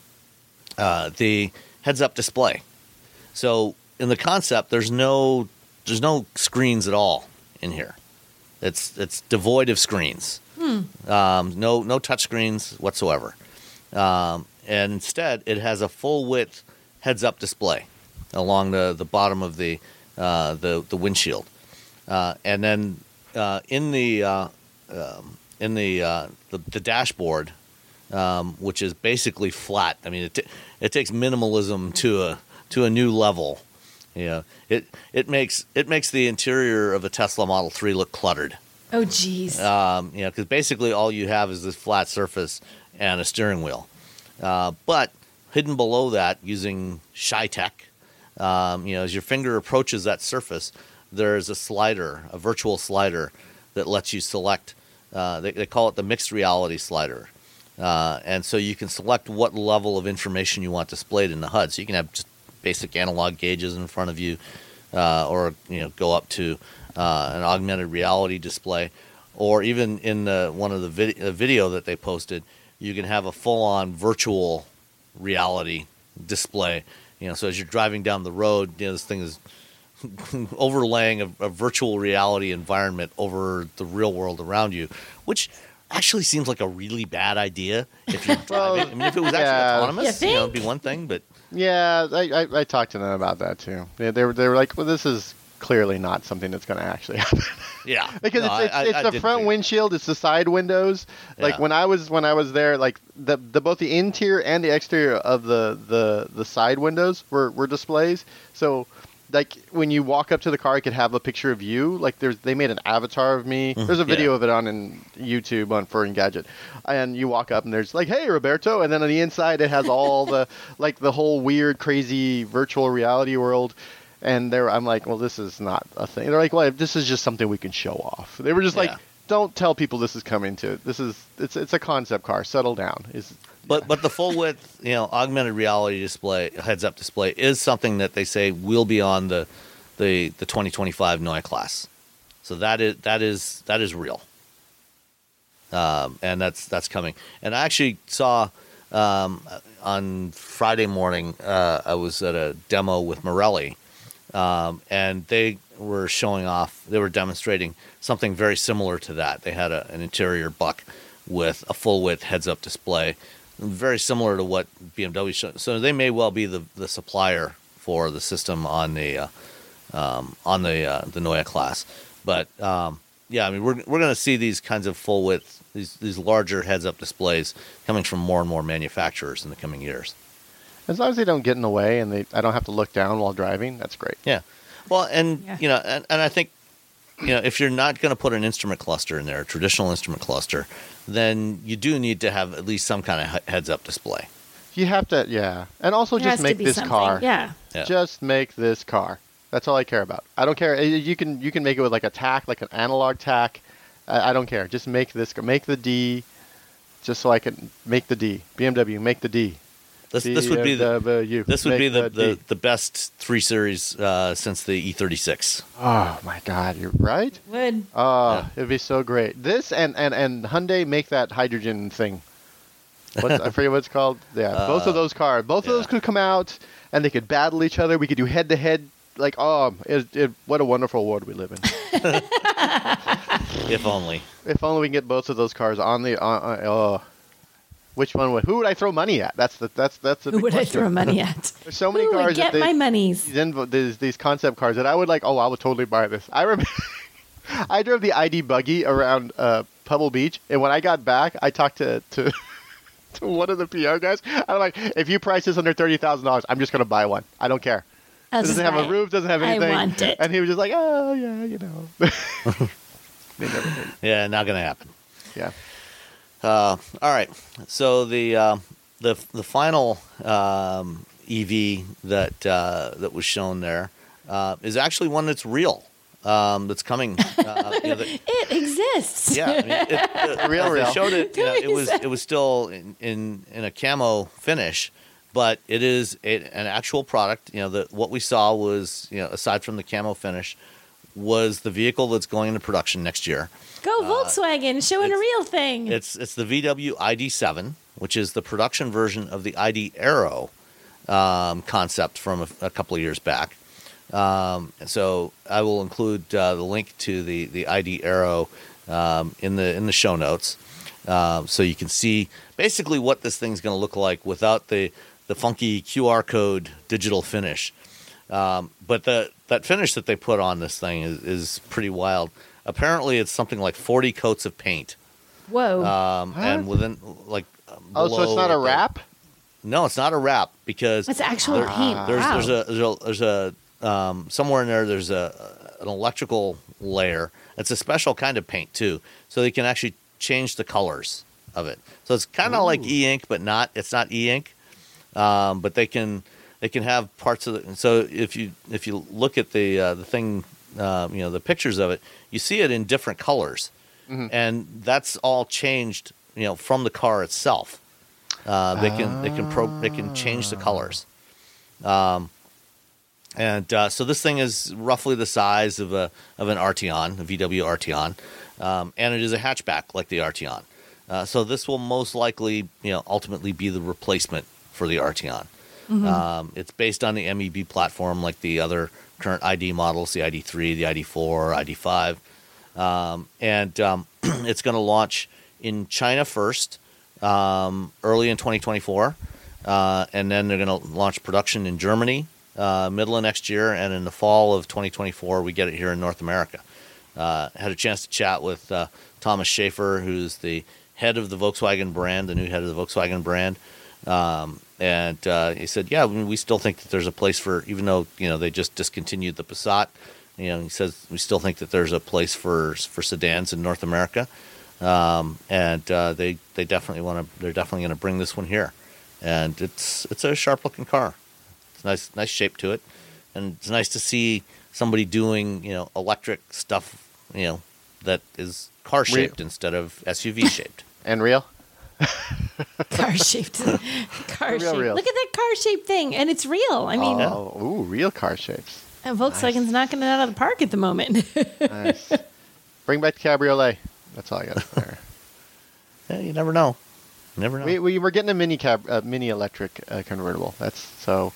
Speaker 3: the heads-up display. So in the concept, there's no screens at all in here. It's devoid of screens. No touch screens whatsoever. And instead, it has a full-width heads-up display along the bottom of the windshield, and then in the dashboard which is basically flat. I mean, it takes minimalism to a new level. It makes the interior of a Tesla Model 3 look cluttered.
Speaker 4: Oh, geez.
Speaker 3: Because basically all you have is this flat surface and a steering wheel. But hidden below that, using ShyTech, as your finger approaches that surface, there's a virtual slider that lets you select. They call it the mixed reality slider. And so you can select what level of information you want displayed in the HUD. So you can have just basic analog gauges in front of you, or go up to an augmented reality display, or even in one of the video that they posted, you can have a full-on virtual reality display. So as you're driving down the road, this thing is overlaying a virtual reality environment over the real world around you, which actually seems like a really bad idea if you're driving. I mean, if it was actually autonomous, it'd be one thing, but...
Speaker 5: Yeah, I talked to them about that too. They were like, well, this is clearly not something that's going to actually happen.
Speaker 3: Yeah,
Speaker 5: because it's the front windshield, it's the side windows. Like when I was there, like the both the interior and the exterior of the side windows were displays. So like when you walk up to the car, it could have a picture of you. Like they made an avatar of me. There's a video of it on YouTube on For Engadget, and you walk up and there's like, hey Roberto, and then on the inside it has all the the whole weird, crazy virtual reality world. And I'm like, well, this is not a thing. They're like, well, this is just something we can show off. They were just like, don't tell people this is coming to. It's a concept car. Settle down. But
Speaker 3: the full width, augmented reality display, heads-up display, is something that they say will be on the 2025 Neue Klasse. So that is real, and that's coming. And I actually saw on Friday morning, I was at a demo with Morelli, and they were demonstrating something very similar to that. They had an interior buck with a full width heads-up display, very similar to what BMW showed. So they may well be the supplier for the system on the Neue Klasse. But I mean, we're going to see these kinds of full width, these larger heads-up displays coming from more and more manufacturers in the coming years.
Speaker 5: As long as they don't get in the way and I don't have to look down while driving, that's great.
Speaker 3: Yeah. Well, and and I think if you're not going to put an instrument cluster in there, a traditional instrument cluster, then you do need to have at least some kind of heads-up display.
Speaker 5: You have to, and also just make this car.
Speaker 4: Yeah.
Speaker 5: Just make this car. That's all I care about. I don't care. You can make it with like a tack, like an analog tack. I don't care. Just make this. Make the D, just so I can make the D. BMW, make the D.
Speaker 3: This would be the best 3 Series since the E36.
Speaker 5: Oh my God, you're right.
Speaker 4: Would.
Speaker 5: It'd be so great. This and Hyundai make that hydrogen thing. I forget what it's called. Yeah, both of those cars. Both of those could come out and they could battle each other. We could do head to head. Like, what a wonderful world we live in.
Speaker 3: If only.
Speaker 5: If only we can get both of those cars on the. Which one would? Who would I throw money at? That's the
Speaker 4: Who would I throw money at?
Speaker 5: There's so many cars.
Speaker 4: Get my monies.
Speaker 5: These concept cars that I would like. Oh, I would totally buy this. I remember. I drove the ID buggy around Pebble Beach, and when I got back, I talked to one of the PR guys. I'm like, if you price this under $30,000, I'm just going to buy one. I don't care. It doesn't have a roof, doesn't have anything.
Speaker 4: I want it.
Speaker 5: And he was just like, oh yeah, They never did.
Speaker 3: Yeah, not going to happen.
Speaker 5: Yeah.
Speaker 3: All right. So the final EV that was shown there is actually one that's real. That's coming.
Speaker 4: It exists.
Speaker 3: Yeah, I mean, real. They showed it. It was still in a camo finish, but it is an actual product. What we saw was aside from the camo finish, was the vehicle that's going into production next year.
Speaker 4: Go Volkswagen, showing a real thing.
Speaker 3: It's the VW ID.7, which is the production version of the ID Aero concept from a couple of years back. So I will include the link to the ID Aero in the show notes, so you can see basically what this thing's going to look like without the funky QR code digital finish. But that finish that they put on this thing is pretty wild. Apparently, it's something like 40 coats of paint.
Speaker 4: Whoa!
Speaker 3: And within
Speaker 5: so it's not a wrap?
Speaker 3: No, it's not a wrap because
Speaker 4: It's actual paint.
Speaker 3: there's a somewhere in there there's an electrical layer. It's a special kind of paint too, so they can actually change the colors of it. So it's kind of like e-ink, but it's not e-ink. But they can have parts of it. So if you look at the thing, the pictures of it, you see it in different colors, and that's all changed, from the car itself. They can change the colors. So this thing is roughly the size of an Arteon, a VW Arteon, and it is a hatchback like the Arteon. So this will most likely, ultimately be the replacement for the Arteon. It's based on the MEB platform like the other current ID models, the ID3, the ID4, ID5. It's going to launch in China first, early in 2024. And then they're going to launch production in Germany middle of next year. And in the fall of 2024, we get it here in North America. Had a chance to chat with Thomas Schaefer, who's the head of the Volkswagen brand, the new head of the Volkswagen brand. And he said, yeah, we still think that there's a place for, even though, they just discontinued the Passat, he says we still think that there's a place for sedans in North America. They definitely they're definitely going to bring this one here. And it's a sharp looking car. It's nice shape to it. And it's nice to see somebody doing, electric stuff, that is car shaped instead of SUV shaped.
Speaker 5: And real?
Speaker 4: Car shaped.
Speaker 5: Real.
Speaker 4: Look at that car shaped thing, and it's real. I mean,
Speaker 5: real car shapes.
Speaker 4: And Volkswagen's knocking it out of the park at the moment.
Speaker 5: Nice. Bring back the cabriolet. That's all I got there.
Speaker 3: Yeah, you never know.
Speaker 5: We were getting a mini electric convertible. That's so.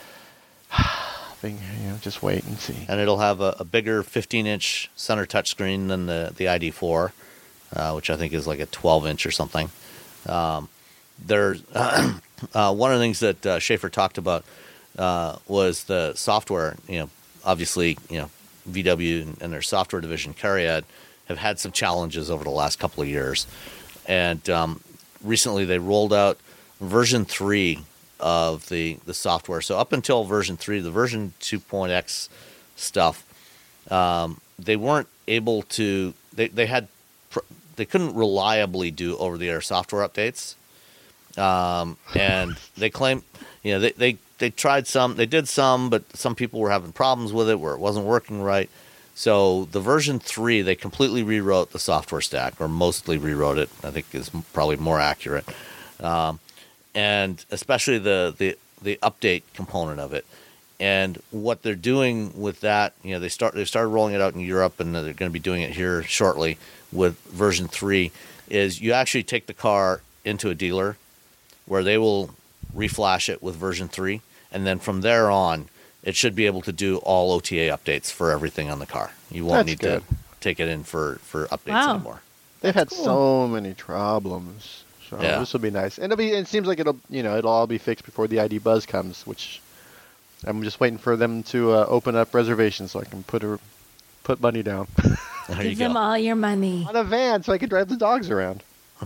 Speaker 5: Just wait and see.
Speaker 3: And it'll have a bigger 15-inch center touchscreen than the ID4, which I think is like a 12-inch or something. There's one of the things that Schaefer talked about was the software. Obviously, VW and their software division, Cariad, have had some challenges over the last couple of years. And recently they rolled out version 3 of the software. So up until version 3, the version 2.x stuff, they weren't able to, they couldn't reliably do over-the-air software updates. And they claim, they tried some, they did some, but some people were having problems with it where it wasn't working right. So the version 3, they completely rewrote the software stack, or mostly rewrote it, I think is probably more accurate. And especially the update component of it. And what they're doing with that, they started rolling it out in Europe, and they're going to be doing it here shortly with version 3, is you actually take the car into a dealer where they will reflash it with version 3, and then from there on, it should be able to do all OTA updates for everything on the car. You won't need to take it in for updates anymore.
Speaker 5: They've had so many problems. So this will be nice. And it seems like it'll all be fixed before the ID Buzz comes, which I'm just waiting for them to open up reservations so I can put money down.
Speaker 4: Give them all your money.
Speaker 5: On a van so I can drive the dogs around.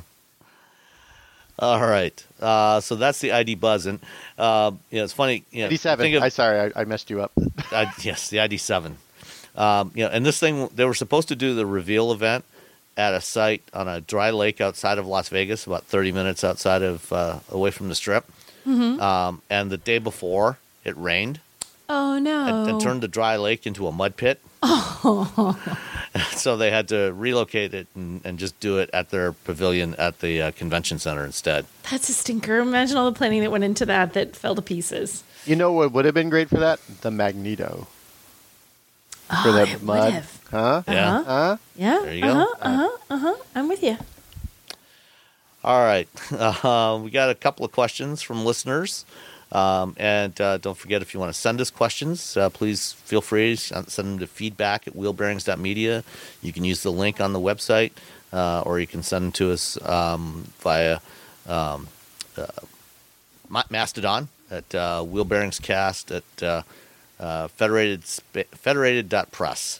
Speaker 3: All right. So that's the ID Buzz. And, it's funny.
Speaker 5: ID7. I messed you up.
Speaker 3: Yes, the ID7. And this thing, they were supposed to do the reveal event at a site on a dry lake outside of Las Vegas, about 30 minutes outside of, away from the Strip. Mm-hmm. And the day before, it rained.
Speaker 4: Oh, no.
Speaker 3: And turned the dry lake into a mud pit. Oh. So they had to relocate it and just do it at their pavilion at the convention center instead.
Speaker 4: That's a stinker. Imagine all the planning that went into that fell to pieces.
Speaker 5: You know what would have been great for that? The Magneto. For that mud. Huh?
Speaker 3: Yeah.
Speaker 5: Huh?
Speaker 4: Yeah.
Speaker 3: There you go.
Speaker 4: I'm with you.
Speaker 3: All right. We got a couple of questions from listeners. And don't forget, if you want to send us questions, please feel free to send them to feedback@wheelbearings.media. You can use the link on the website, or you can send them to us via Mastodon at wheelbearingscast at federated.press.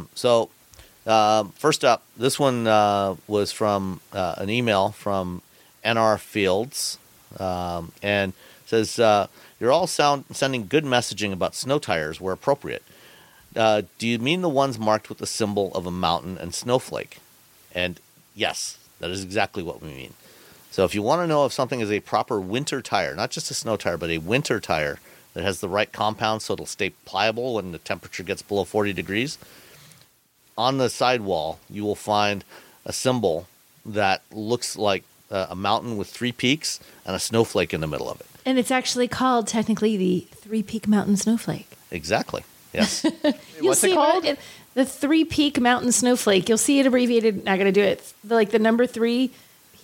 Speaker 3: First up, this one was from an email from NR Fields, and says, you're all sending good messaging about snow tires where appropriate. Do you mean the ones marked with the symbol of a mountain and snowflake? And yes, that is exactly what we mean. So if you want to know if something is a proper winter tire, not just a snow tire, but a winter tire that has the right compound so it'll stay pliable when the temperature gets below 40 degrees, on the sidewall you will find a symbol that looks like a mountain with 3 peaks and a snowflake in the middle of it.
Speaker 4: And it's actually called, technically, the Three Peak Mountain Snowflake.
Speaker 3: Exactly. Yes.
Speaker 5: What's it called?
Speaker 4: The Three Peak Mountain Snowflake. You'll see it abbreviated. Not going to do it. It's the number 3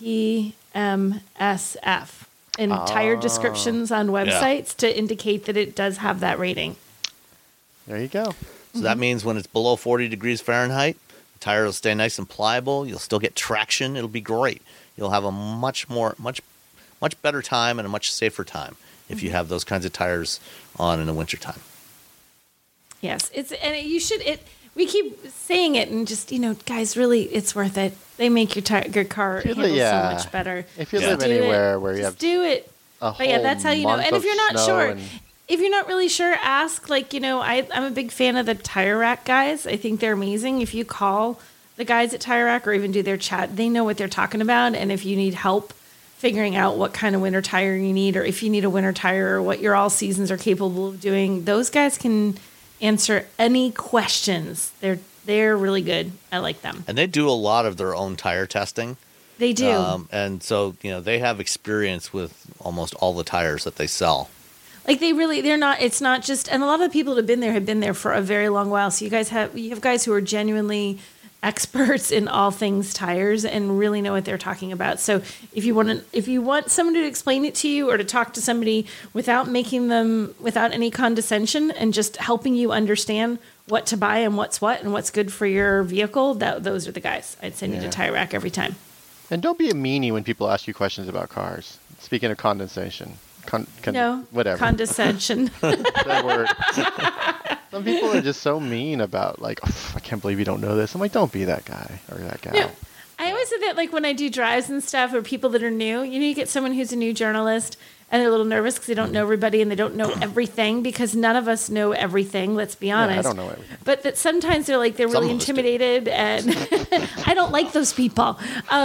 Speaker 4: PMSF in tire descriptions on websites to indicate that it does have that rating.
Speaker 5: There you go.
Speaker 3: So that means when it's below 40 degrees Fahrenheit, the tire will stay nice and pliable. You'll still get traction. It'll be great. You'll have a much better time and a much safer time if you have those kinds of tires on in the wintertime.
Speaker 4: Yes, we keep saying it, and just, guys, really, it's worth it. They make your car handle so much better.
Speaker 5: If you live anywhere where you have
Speaker 4: do it. But yeah, that's how you know. And if you're not sure, if you're not really sure, ask. I'm a big fan of the Tire Rack guys. I think they're amazing. If you call the guys at Tire Rack or even do their chat, they know what they're talking about. And if you need help figuring out what kind of winter tire you need, or if you need a winter tire, or what your all seasons are capable of doing, those guys can answer any questions. They're really good. I like them.
Speaker 3: And they do a lot of their own tire testing.
Speaker 4: They do.
Speaker 3: And so, they have experience with almost all the tires that they sell.
Speaker 4: It's not just, and a lot of the people that have been there for a very long while. So you have guys who are genuinely experts in all things tires and really know what they're talking about. So if you want someone to explain it to you, or to talk to somebody without any condescension, and just helping you understand what to buy and what's what and what's good for your vehicle, those are the guys I'd send you to Tire Rack every time.
Speaker 5: And don't be a meanie when people ask you questions about cars. Speaking of condensation. Whatever.
Speaker 4: Condescension.
Speaker 5: That word. Some people are just so mean about, I can't believe you don't know this. I'm like, don't be that guy or that gal.
Speaker 4: No, I always say that, when I do drives and stuff, or people that are new, you get someone who's a new journalist, and they're a little nervous because they don't know everybody and they don't know everything, because none of us know everything, let's be honest.
Speaker 5: Yeah, I don't know everything.
Speaker 4: But that sometimes they're really intimidated, and I don't like those people.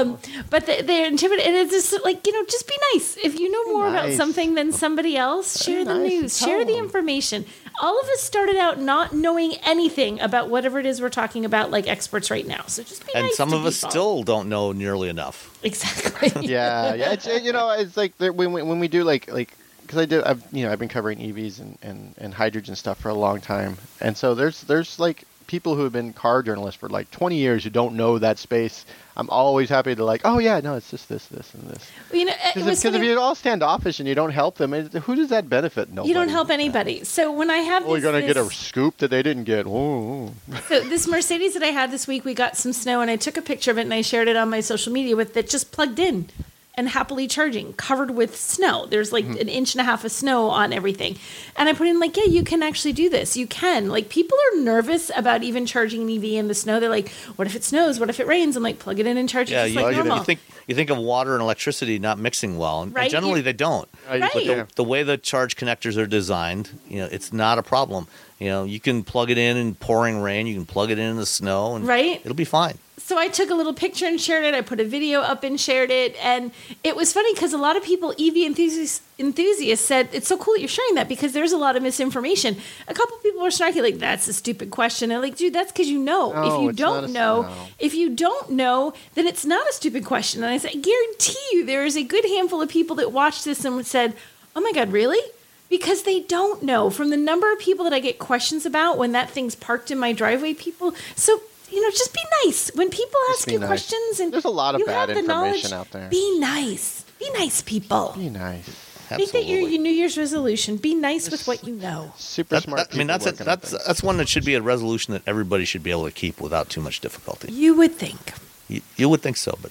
Speaker 4: But they're intimidated, and it's just just be nice. If you know more about something than somebody else, share the news, share the information. All of us started out not knowing anything about whatever it is we're talking about, like experts right now. So just be nice.
Speaker 3: And some
Speaker 4: to
Speaker 3: of us
Speaker 4: people.
Speaker 3: Still don't know nearly enough.
Speaker 4: Exactly.
Speaker 5: Yeah. It's it's like when we do because I've been covering EVs and hydrogen stuff for a long time, and so there's people who have been car journalists for 20 years who don't know that space. I'm always happy to it's just this, and this. Because if you're all standoffish and you don't help them, who does that benefit? Nobody.
Speaker 4: You don't help anybody. So when I have
Speaker 5: you're going to get a scoop that they didn't get. Ooh.
Speaker 4: So this Mercedes that I had this week, we got some snow, and I took a picture of it and I shared it on my social media with it just plugged in and happily charging, covered with snow. There's an inch and a half of snow on everything. And I put in you can actually do this. You can. People are nervous about even charging an EV in the snow. They're like, what if it snows? What if it rains? I'm like, plug it in and charge it just like normal.
Speaker 3: You think of water and electricity not mixing well, and
Speaker 4: right?
Speaker 3: Generally they don't.
Speaker 4: Right.
Speaker 3: But the way the charge connectors are designed, it's not a problem. You can plug it in pouring rain. You can plug it in the snow, and it'll be fine.
Speaker 4: So I took a little picture and shared it. I put a video up and shared it. And it was funny because a lot of people, EV enthusiasts, said, it's so cool that you're sharing that because there's a lot of misinformation. A couple people were snarky, that's a stupid question. And I'm like, dude, that's because you know.
Speaker 5: No,
Speaker 4: if you don't know, then it's not a stupid question. And I said, I guarantee you there is a good handful of people that watched this and said, oh my God, really? Because they don't know. From the number of people that I get questions about when that thing's parked in my driveway, people. So, just be nice. When people ask you questions and
Speaker 5: there's a lot of bad information out there.
Speaker 4: Be nice. Be nice, people.
Speaker 5: Be nice.
Speaker 4: Make that your New Year's resolution. Be nice with what you know.
Speaker 5: Super smart.
Speaker 3: That's one that should be a resolution that everybody should be able to keep without too much difficulty.
Speaker 4: You would think.
Speaker 3: You would think so, but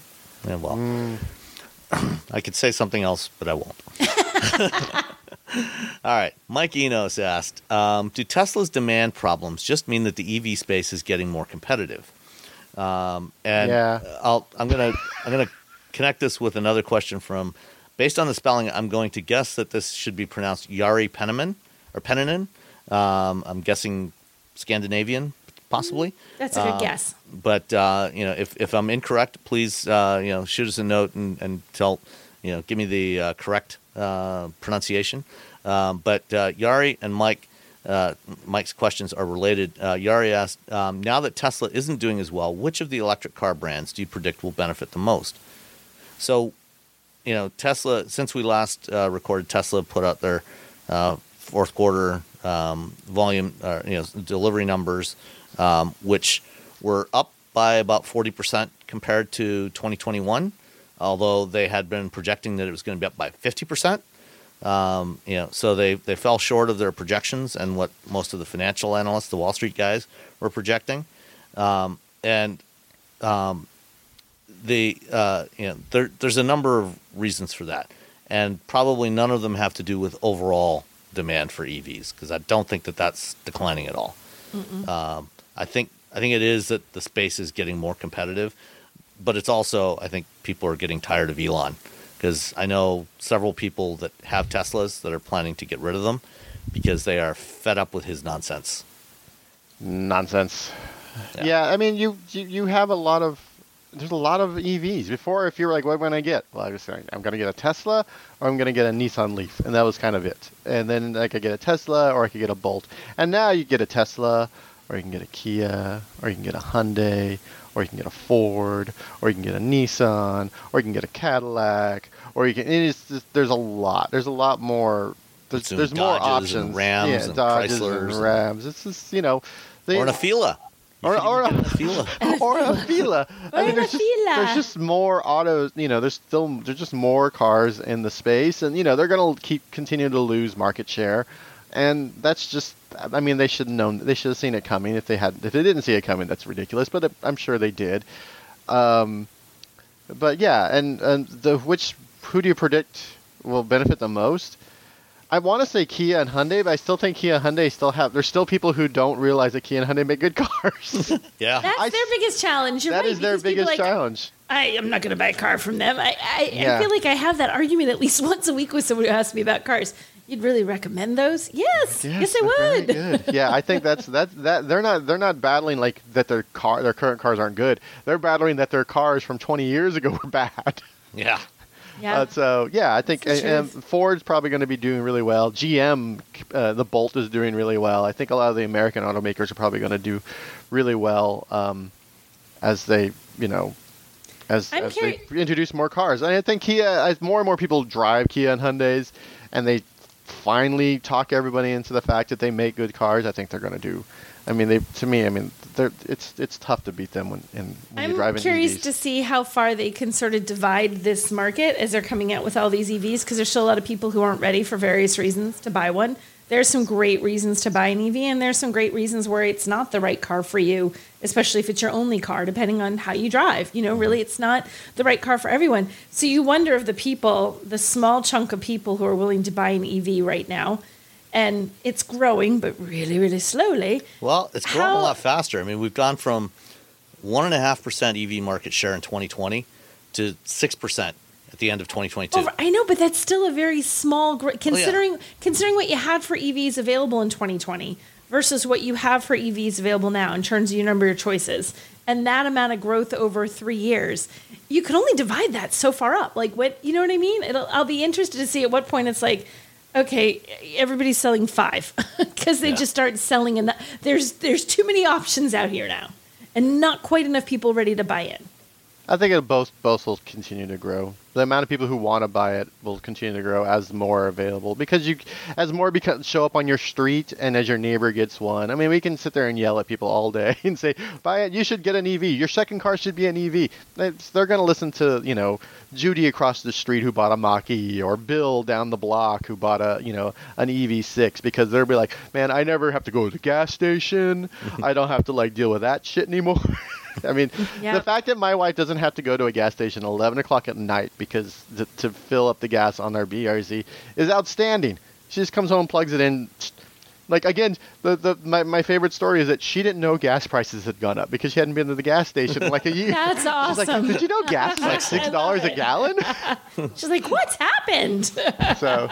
Speaker 3: I could say something else, but I won't. All right. Mike Enos asked, do Tesla's demand problems just mean that the EV space is getting more competitive? I'm gonna connect this with another question from, based on the spelling, I'm going to guess that this should be pronounced Jari Penniman or Pennanen. I'm guessing Scandinavian, possibly.
Speaker 4: That's a good guess.
Speaker 3: But if I'm incorrect, please shoot us a note and tell give me the correct pronunciation. But Jari and Mike, Mike's questions are related. Yari asked, now that Tesla isn't doing as well, which of the electric car brands do you predict will benefit the most? So, Tesla, since we last recorded, Tesla put out their fourth quarter volume, delivery numbers, which were up by about 40% compared to 2021, although they had been projecting that it was going to be up by 50%. So they fell short of their projections and what most of the financial analysts, the Wall Street guys, were projecting. There's a number of reasons for that, and probably none of them have to do with overall demand for EVs, because I don't think that that's declining at all. I think it is that the space is getting more competitive, but it's also, I think people are getting tired of Elon. Because I know several people that have Teslas that are planning to get rid of them because they are fed up with his nonsense.
Speaker 5: Yeah, I mean, you have there's a lot of EVs. Before, if you were like, what am I going to get? Well, I was saying, I'm going to get a Tesla or I'm going to get a Nissan Leaf. And that was kind of it. And then I could get a Tesla or I could get a Bolt. And now you get a Tesla, or you can get a Kia, or you can get a Hyundai, or you can get a Ford, or you can get a Nissan, or you can get a Cadillac, or you can. There's a lot. There's a lot more. There's more options.
Speaker 3: And Rams and
Speaker 5: Dodges
Speaker 3: Chryslers
Speaker 5: and Rams. It's just or
Speaker 3: an Afeela.
Speaker 5: Or a Afeela. I mean, there's just more autos. There's just more cars in the space, and they're going to continue to lose market share, and that's just. I mean, they should have known. They should have seen it coming. If they didn't see it coming, that's ridiculous. But I'm sure they did. But yeah, and who do you predict will benefit the most? I want to say Kia and Hyundai, but I still think Kia and Hyundai there's still people who don't realize that Kia and Hyundai make good cars.
Speaker 3: Yeah,
Speaker 4: that's their biggest challenge.
Speaker 5: That is their biggest challenge.
Speaker 4: I'm not going to buy a car from them. I feel like I have that argument at least once a week with somebody who asks me about cars. You'd really recommend those? Yes, I would.
Speaker 5: Very good. Yeah, I think that they're not battling like that their current cars aren't good. They're battling that their cars from 20 years ago were bad.
Speaker 3: Yeah.
Speaker 4: Yeah.
Speaker 5: I think Ford's probably going to be doing really well. GM, the Bolt is doing really well. I think a lot of the American automakers are probably going to do really well as they, as they introduce more cars. And I think Kia, as more and more people drive Kia and Hyundais, and they finally talk everybody into the fact that they make good cars, I think they're going to do. I mean, it's tough to beat them when you're driving.
Speaker 4: I'm curious
Speaker 5: EVs.
Speaker 4: to see how far they can sort of divide this market as they're coming out with all these EVs, because there's still a lot of people who aren't ready for various reasons to buy one. There's some great reasons to buy an EV, and there's some great reasons where it's not the right car for you, especially if it's your only car, depending on how you drive. Really, it's not the right car for everyone. So you wonder if the small chunk of people who are willing to buy an EV right now, and it's growing, but really, really slowly.
Speaker 3: Well, it's growing a lot faster. I mean, we've gone from 1.5% EV market share in 2020 to 6% at the end of 2022.
Speaker 4: I know, but that's still a very small considering what you had for EVs available in 2020 versus what you have for EVs available now in terms of your number of choices, and that amount of growth over 3 years. You can only divide that so far up. Like, what, you know what I mean? I'll be interested to see at what point it's like, okay, everybody's selling 5 because they just start selling, and there's too many options out here now, and not quite enough people ready to buy in.
Speaker 5: I think both will continue to grow. The amount of people who want to buy it will continue to grow as more are available, because as more show up on your street and as your neighbor gets one. I mean, we can sit there and yell at people all day and say, buy it, you should get an EV. Your second car should be an EV. They're going to listen to, Judy across the street who bought a Mach-E, or Bill down the block who bought an EV6, because they'll be like, man, I never have to go to the gas station. I don't have to deal with that shit anymore. I mean, the fact that my wife doesn't have to go to a gas station at 11 o'clock at night because to fill up the gas on our BRZ is outstanding. She just comes home, plugs it in. Like, again, my favorite story is that she didn't know gas prices had gone up because she hadn't been to the gas station in like a year.
Speaker 4: That's awesome.
Speaker 5: She's like, did you know gas is like $6 a gallon?
Speaker 4: She's like, what's happened?
Speaker 5: So,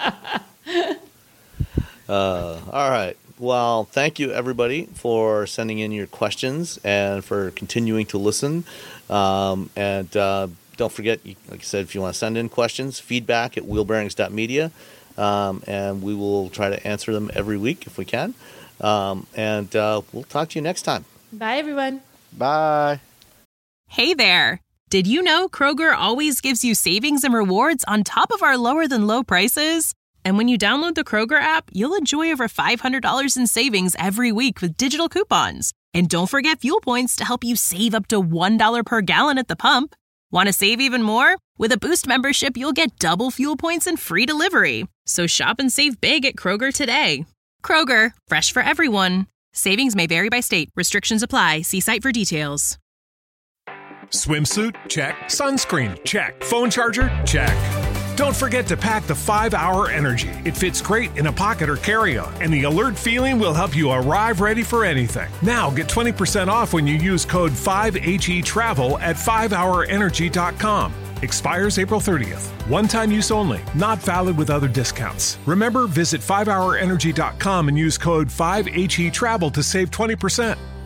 Speaker 3: all right. Well, thank you, everybody, for sending in your questions and for continuing to listen. And don't forget, like I said, if you want to send in questions, feedback at wheelbearings.media, and we will try to answer them every week if we can. And we'll talk to you next time.
Speaker 4: Bye, everyone.
Speaker 5: bye.
Speaker 1: Hey there! Did you know Kroger always gives you savings and rewards on top of our lower-than-low prices? And when you download the Kroger app, you'll enjoy over $500 in savings every week with digital coupons. And don't forget fuel points to help you save up to $1 per gallon at the pump. Want to save even more? With a Boost membership, you'll get double fuel points and free delivery. So shop and save big at Kroger today. Kroger, fresh for everyone. Savings may vary by state. Restrictions apply. See site for details.
Speaker 2: Swimsuit? Check. Sunscreen? Check. Phone charger? Check. Don't forget to pack the 5-Hour Energy. It fits great in a pocket or carry-on, and the alert feeling will help you arrive ready for anything. Now get 20% off when you use code 5HETRAVEL at 5hourenergy.com. Expires April 30th. One-time use only. Not valid with other discounts. Remember, visit 5hourenergy.com and use code 5HETRAVEL to save 20%.